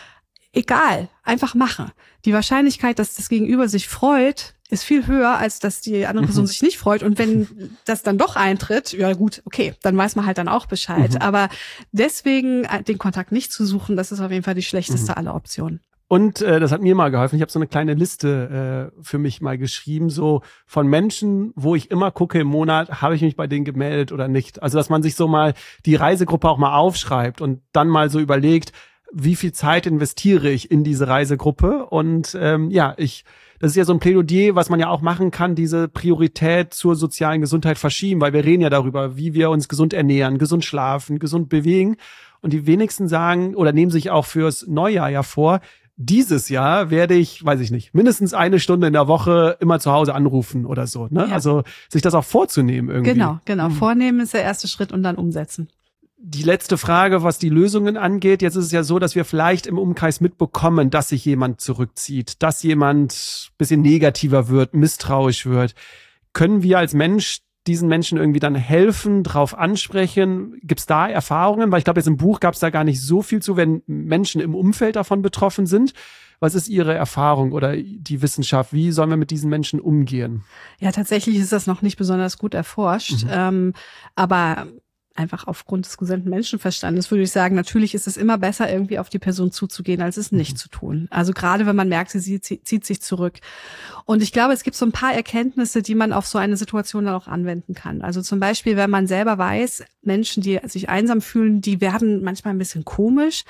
Egal, einfach machen. Die Wahrscheinlichkeit, dass das Gegenüber sich freut, ist viel höher, als dass die andere Person mhm. sich nicht freut. Und wenn das dann doch eintritt, ja gut, okay, dann weiß man halt dann auch Bescheid. Mhm. Aber deswegen den Kontakt nicht zu suchen, das ist auf jeden Fall die schlechteste mhm. aller Optionen. Und äh, das hat mir mal geholfen. Ich habe so eine kleine Liste äh, für mich mal geschrieben, so von Menschen, wo ich immer gucke im Monat, habe ich mich bei denen gemeldet oder nicht. Also dass man sich so mal die Reisegruppe auch mal aufschreibt und dann mal so überlegt, wie viel Zeit investiere ich in diese Reisegruppe. Und ähm, ja, ich das ist ja so ein Plädoyer, was man ja auch machen kann, diese Priorität zur sozialen Gesundheit verschieben, weil wir reden ja darüber, wie wir uns gesund ernähren, gesund schlafen, gesund bewegen. Und die wenigsten sagen oder nehmen sich auch fürs Neujahr ja vor, dieses Jahr werde ich, weiß ich nicht, mindestens eine Stunde in der Woche immer zu Hause anrufen oder so. Ne? Ja. Also sich das auch vorzunehmen irgendwie. Genau, genau. Mhm. Vornehmen ist der erste Schritt und dann umsetzen. Die letzte Frage, was die Lösungen angeht. Jetzt ist es ja so, dass wir vielleicht im Umkreis mitbekommen, dass sich jemand zurückzieht, dass jemand ein bisschen negativer wird, misstrauisch wird. Können wir als Mensch diesen Menschen irgendwie dann helfen, drauf ansprechen? Gibt es da Erfahrungen? Weil ich glaube, jetzt im Buch gab es da gar nicht so viel zu, wenn Menschen im Umfeld davon betroffen sind. Was ist Ihre Erfahrung oder die Wissenschaft? Wie sollen wir mit diesen Menschen umgehen? Ja, tatsächlich ist das noch nicht besonders gut erforscht. Mhm. Ähm, aber einfach aufgrund des gesunden Menschenverstandes würde ich sagen, natürlich ist es immer besser, irgendwie auf die Person zuzugehen, als es nicht mhm. zu tun. Also gerade wenn man merkt, sie zieht sich zurück. Und ich glaube, es gibt so ein paar Erkenntnisse, die man auf so eine Situation dann auch anwenden kann. Also zum Beispiel, wenn man selber weiß, Menschen, die sich einsam fühlen, die werden manchmal ein bisschen komisch.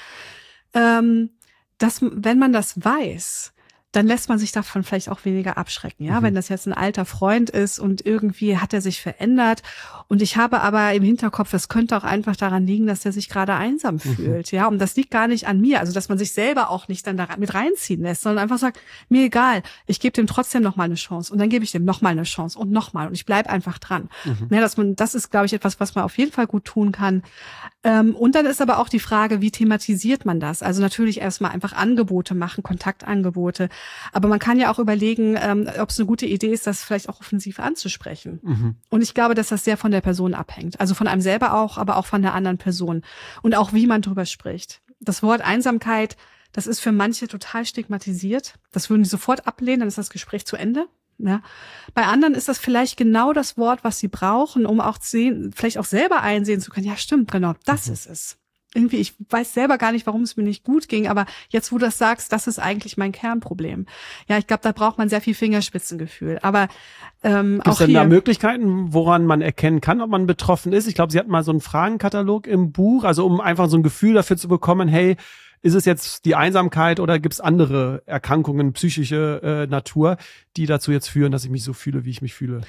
Ähm, dass, wenn man das weiß, dann lässt man sich davon vielleicht auch weniger abschrecken. Ja, mhm. wenn das jetzt ein alter Freund ist und irgendwie hat er sich verändert und ich habe aber im Hinterkopf, es könnte auch einfach daran liegen, dass er sich gerade einsam fühlt. Mhm. Ja, und das liegt gar nicht an mir. Also, dass man sich selber auch nicht dann da mit reinziehen lässt, sondern einfach sagt, mir egal, ich gebe dem trotzdem noch mal eine Chance und dann gebe ich dem noch mal eine Chance und noch mal und ich bleib einfach dran. Mhm. Ja, dass man, das ist, glaube ich, etwas, was man auf jeden Fall gut tun kann. Ähm, und dann ist aber auch die Frage, wie thematisiert man das? Also natürlich erstmal einfach Angebote machen, Kontaktangebote. Aber man kann ja auch überlegen, ähm, ob es eine gute Idee ist, das vielleicht auch offensiv anzusprechen. Mhm. Und ich glaube, dass das sehr von der Person abhängt. Also von einem selber auch, aber auch von der anderen Person. Und auch, wie man drüber spricht. Das Wort Einsamkeit, das ist für manche total stigmatisiert. Das würden die sofort ablehnen, dann ist das Gespräch zu Ende. Ja. Bei anderen ist das vielleicht genau das Wort, was sie brauchen, um auch sehen, vielleicht auch selber einsehen zu können. Ja, stimmt, genau, das mhm. ist es. Irgendwie, ich weiß selber gar nicht, warum es mir nicht gut ging, aber jetzt, wo du das sagst, das ist eigentlich mein Kernproblem. Ja, ich glaube, da braucht man sehr viel Fingerspitzengefühl. Aber ähm, Gibt's auch denn hier da Möglichkeiten, woran man erkennen kann, ob man betroffen ist? Ich glaube, Sie hatten mal so einen Fragenkatalog im Buch, also um einfach so ein Gefühl dafür zu bekommen, hey, ist es jetzt die Einsamkeit oder gibt es andere Erkrankungen, psychische äh, Natur, die dazu jetzt führen, dass ich mich so fühle, wie ich mich fühle?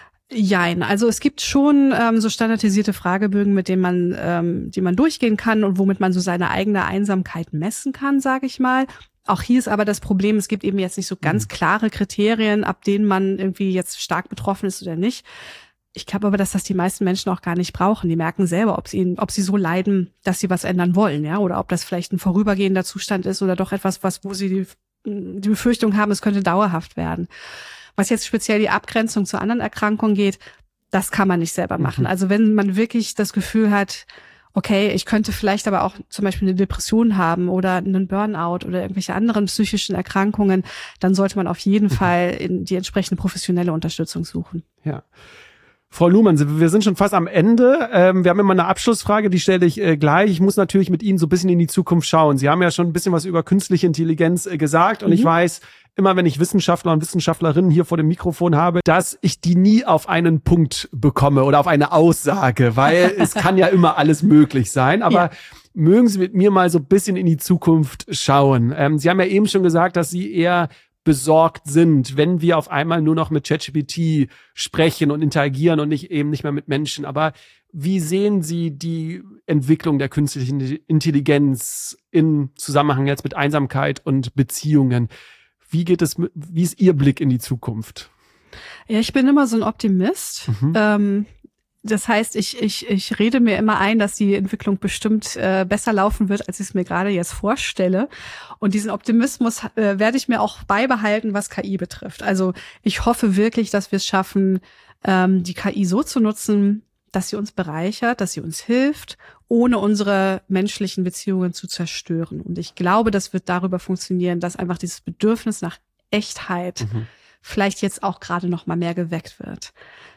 Jein, also es gibt schon ähm, so standardisierte Fragebögen, mit denen man, ähm, die man durchgehen kann und womit man so seine eigene Einsamkeit messen kann, sage ich mal. Auch hier ist aber das Problem, es gibt eben jetzt nicht so ganz klare Kriterien, ab denen man irgendwie jetzt stark betroffen ist oder nicht. Ich glaube aber, dass das die meisten Menschen auch gar nicht brauchen. Die merken selber, ob sie, ob sie so leiden, dass sie was ändern wollen, ja, oder ob das vielleicht ein vorübergehender Zustand ist oder doch etwas, was, wo sie die, die Befürchtung haben, es könnte dauerhaft werden. Was jetzt speziell die Abgrenzung zu anderen Erkrankungen geht, das kann man nicht selber machen. Mhm. Also wenn man wirklich das Gefühl hat, okay, ich könnte vielleicht aber auch zum Beispiel eine Depression haben oder einen Burnout oder irgendwelche anderen psychischen Erkrankungen, dann sollte man auf jeden mhm. Fall in die entsprechende professionelle Unterstützung suchen. Ja. Frau Luhmann, wir sind schon fast am Ende. Ähm, wir haben immer eine Abschlussfrage, die stelle ich äh, gleich. Ich muss natürlich mit Ihnen so ein bisschen in die Zukunft schauen. Sie haben ja schon ein bisschen was über künstliche Intelligenz äh, gesagt und mhm. ich weiß, immer wenn ich Wissenschaftler und Wissenschaftlerinnen hier vor dem Mikrofon habe, dass ich die nie auf einen Punkt bekomme oder auf eine Aussage, weil es kann ja immer alles möglich sein. Aber ja. mögen Sie mit mir mal so ein bisschen in die Zukunft schauen. Ähm, Sie haben ja eben schon gesagt, dass Sie eher besorgt sind, wenn wir auf einmal nur noch mit ChatGPT sprechen und interagieren und nicht eben nicht mehr mit Menschen. Aber wie sehen Sie die Entwicklung der künstlichen Intelligenz im Zusammenhang jetzt mit Einsamkeit und Beziehungen? Wie geht es, wie ist Ihr Blick in die Zukunft? Ja, ich bin immer so ein Optimist. Mhm. Ähm, das heißt, ich, ich, ich rede mir immer ein, dass die Entwicklung bestimmt äh, besser laufen wird, als ich es mir gerade jetzt vorstelle. Und diesen Optimismus äh, werde ich mir auch beibehalten, was K I betrifft. Also ich hoffe wirklich, dass wir es schaffen, ähm, die K I so zu nutzen, dass sie uns bereichert, dass sie uns hilft, ohne unsere menschlichen Beziehungen zu zerstören. Und ich glaube, das wird darüber funktionieren, dass einfach dieses Bedürfnis nach Echtheit mhm. vielleicht jetzt auch gerade noch mal mehr geweckt wird.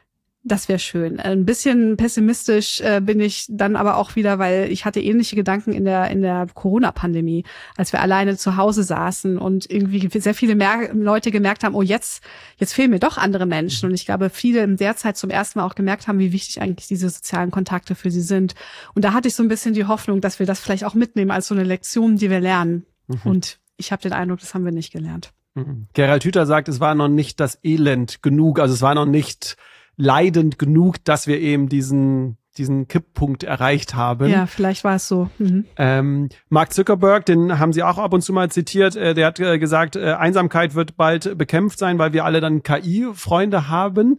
Das wäre schön. Ein bisschen pessimistisch äh, bin ich dann aber auch wieder, weil ich hatte ähnliche Gedanken in der in der Corona-Pandemie, als wir alleine zu Hause saßen und irgendwie sehr viele Mer- Leute gemerkt haben, oh, jetzt jetzt fehlen mir doch andere Menschen. Und ich glaube, viele in der Zeit zum ersten Mal auch gemerkt haben, wie wichtig eigentlich diese sozialen Kontakte für sie sind. Und da hatte ich so ein bisschen die Hoffnung, dass wir das vielleicht auch mitnehmen als so eine Lektion, die wir lernen. Mhm. Und ich habe den Eindruck, das haben wir nicht gelernt. Mhm. Gerald Hüther sagt, es war noch nicht das Elend genug, also es war noch nicht leidend genug, dass wir eben diesen diesen Kipppunkt erreicht haben. Ja, vielleicht war es so. Mhm. Ähm, Mark Zuckerberg, den haben Sie auch ab und zu mal zitiert, äh, der hat äh, gesagt, äh, Einsamkeit wird bald bekämpft sein, weil wir alle dann K I-Freunde haben.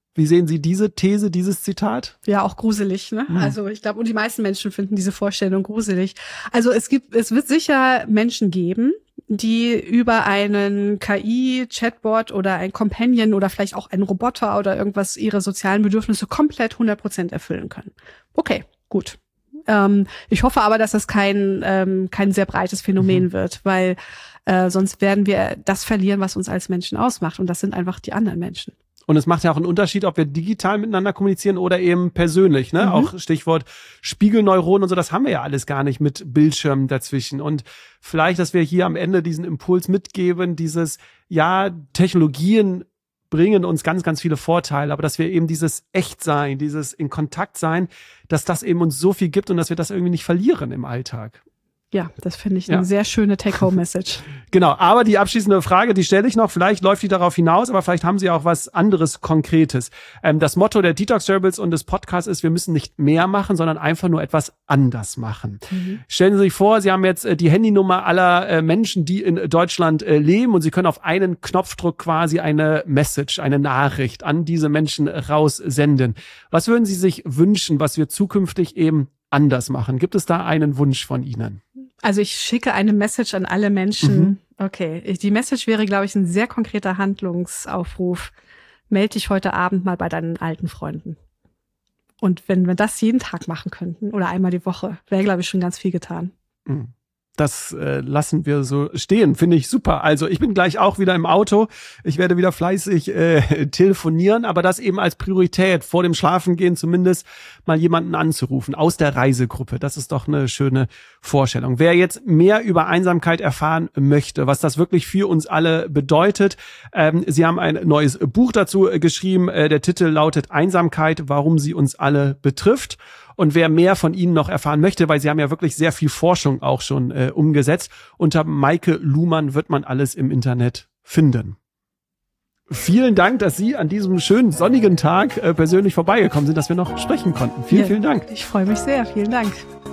Wie sehen Sie diese These, dieses Zitat? Ja, auch gruselig, ne? Mhm. Also ich glaube, und die meisten Menschen finden diese Vorstellung gruselig. Also es gibt, es wird sicher Menschen geben, die über einen K I-Chatbot oder ein Companion oder vielleicht auch einen Roboter oder irgendwas ihre sozialen Bedürfnisse komplett hundert Prozent erfüllen können. Okay, gut. Ähm, ich hoffe aber, dass das kein ähm, kein sehr breites Phänomen mhm. wird, weil äh, sonst werden wir das verlieren, was uns als Menschen ausmacht. Und das sind einfach die anderen Menschen. Und es macht ja auch einen Unterschied, ob wir digital miteinander kommunizieren oder eben persönlich, ne? Mhm. Auch Stichwort Spiegelneuronen und so, das haben wir ja alles gar nicht mit Bildschirmen dazwischen. Und vielleicht, dass wir hier am Ende diesen Impuls mitgeben, dieses, ja, Technologien bringen uns ganz, ganz viele Vorteile, aber dass wir eben dieses Echtsein, dieses in Kontakt sein, dass das eben uns so viel gibt und dass wir das irgendwie nicht verlieren im Alltag. Ja, das finde ich eine ja. sehr schöne Take-Home-Message. Genau, aber die abschließende Frage, die stelle ich noch, vielleicht läuft die darauf hinaus, aber vielleicht haben Sie auch was anderes Konkretes. Ähm, das Motto der Detox Rebels und des Podcasts ist, wir müssen nicht mehr machen, sondern einfach nur etwas anders machen. Mhm. Stellen Sie sich vor, Sie haben jetzt äh, die Handynummer aller äh, Menschen, die in Deutschland äh, leben und Sie können auf einen Knopfdruck quasi eine Message, eine Nachricht an diese Menschen raussenden. Was würden Sie sich wünschen, was wir zukünftig eben anders machen? Gibt es da einen Wunsch von Ihnen? Also ich schicke eine Message an alle Menschen. Mhm. Okay, die Message wäre, glaube ich, ein sehr konkreter Handlungsaufruf. Meld dich heute Abend mal bei deinen alten Freunden. Und wenn wir das jeden Tag machen könnten oder einmal die Woche, wäre, glaube ich, schon ganz viel getan. Mhm. Das äh, lassen wir so stehen, finde ich super. Also ich bin gleich auch wieder im Auto. Ich werde wieder fleißig äh, telefonieren, aber das eben als Priorität, vor dem Schlafengehen zumindest mal jemanden anzurufen aus der Reisegruppe. Das ist doch eine schöne Vorstellung. Wer jetzt mehr über Einsamkeit erfahren möchte, was das wirklich für uns alle bedeutet, ähm, Sie haben ein neues Buch dazu äh, geschrieben. Äh, der Titel lautet Einsamkeit, warum sie uns alle betrifft. Und wer mehr von Ihnen noch erfahren möchte, weil Sie haben ja wirklich sehr viel Forschung auch schon äh, umgesetzt, unter Maike Luhmann wird man alles im Internet finden. Vielen Dank, dass Sie an diesem schönen sonnigen Tag äh, persönlich vorbeigekommen sind, dass wir noch sprechen konnten. Vielen, ja, vielen Dank. Ich freue mich sehr. Vielen Dank.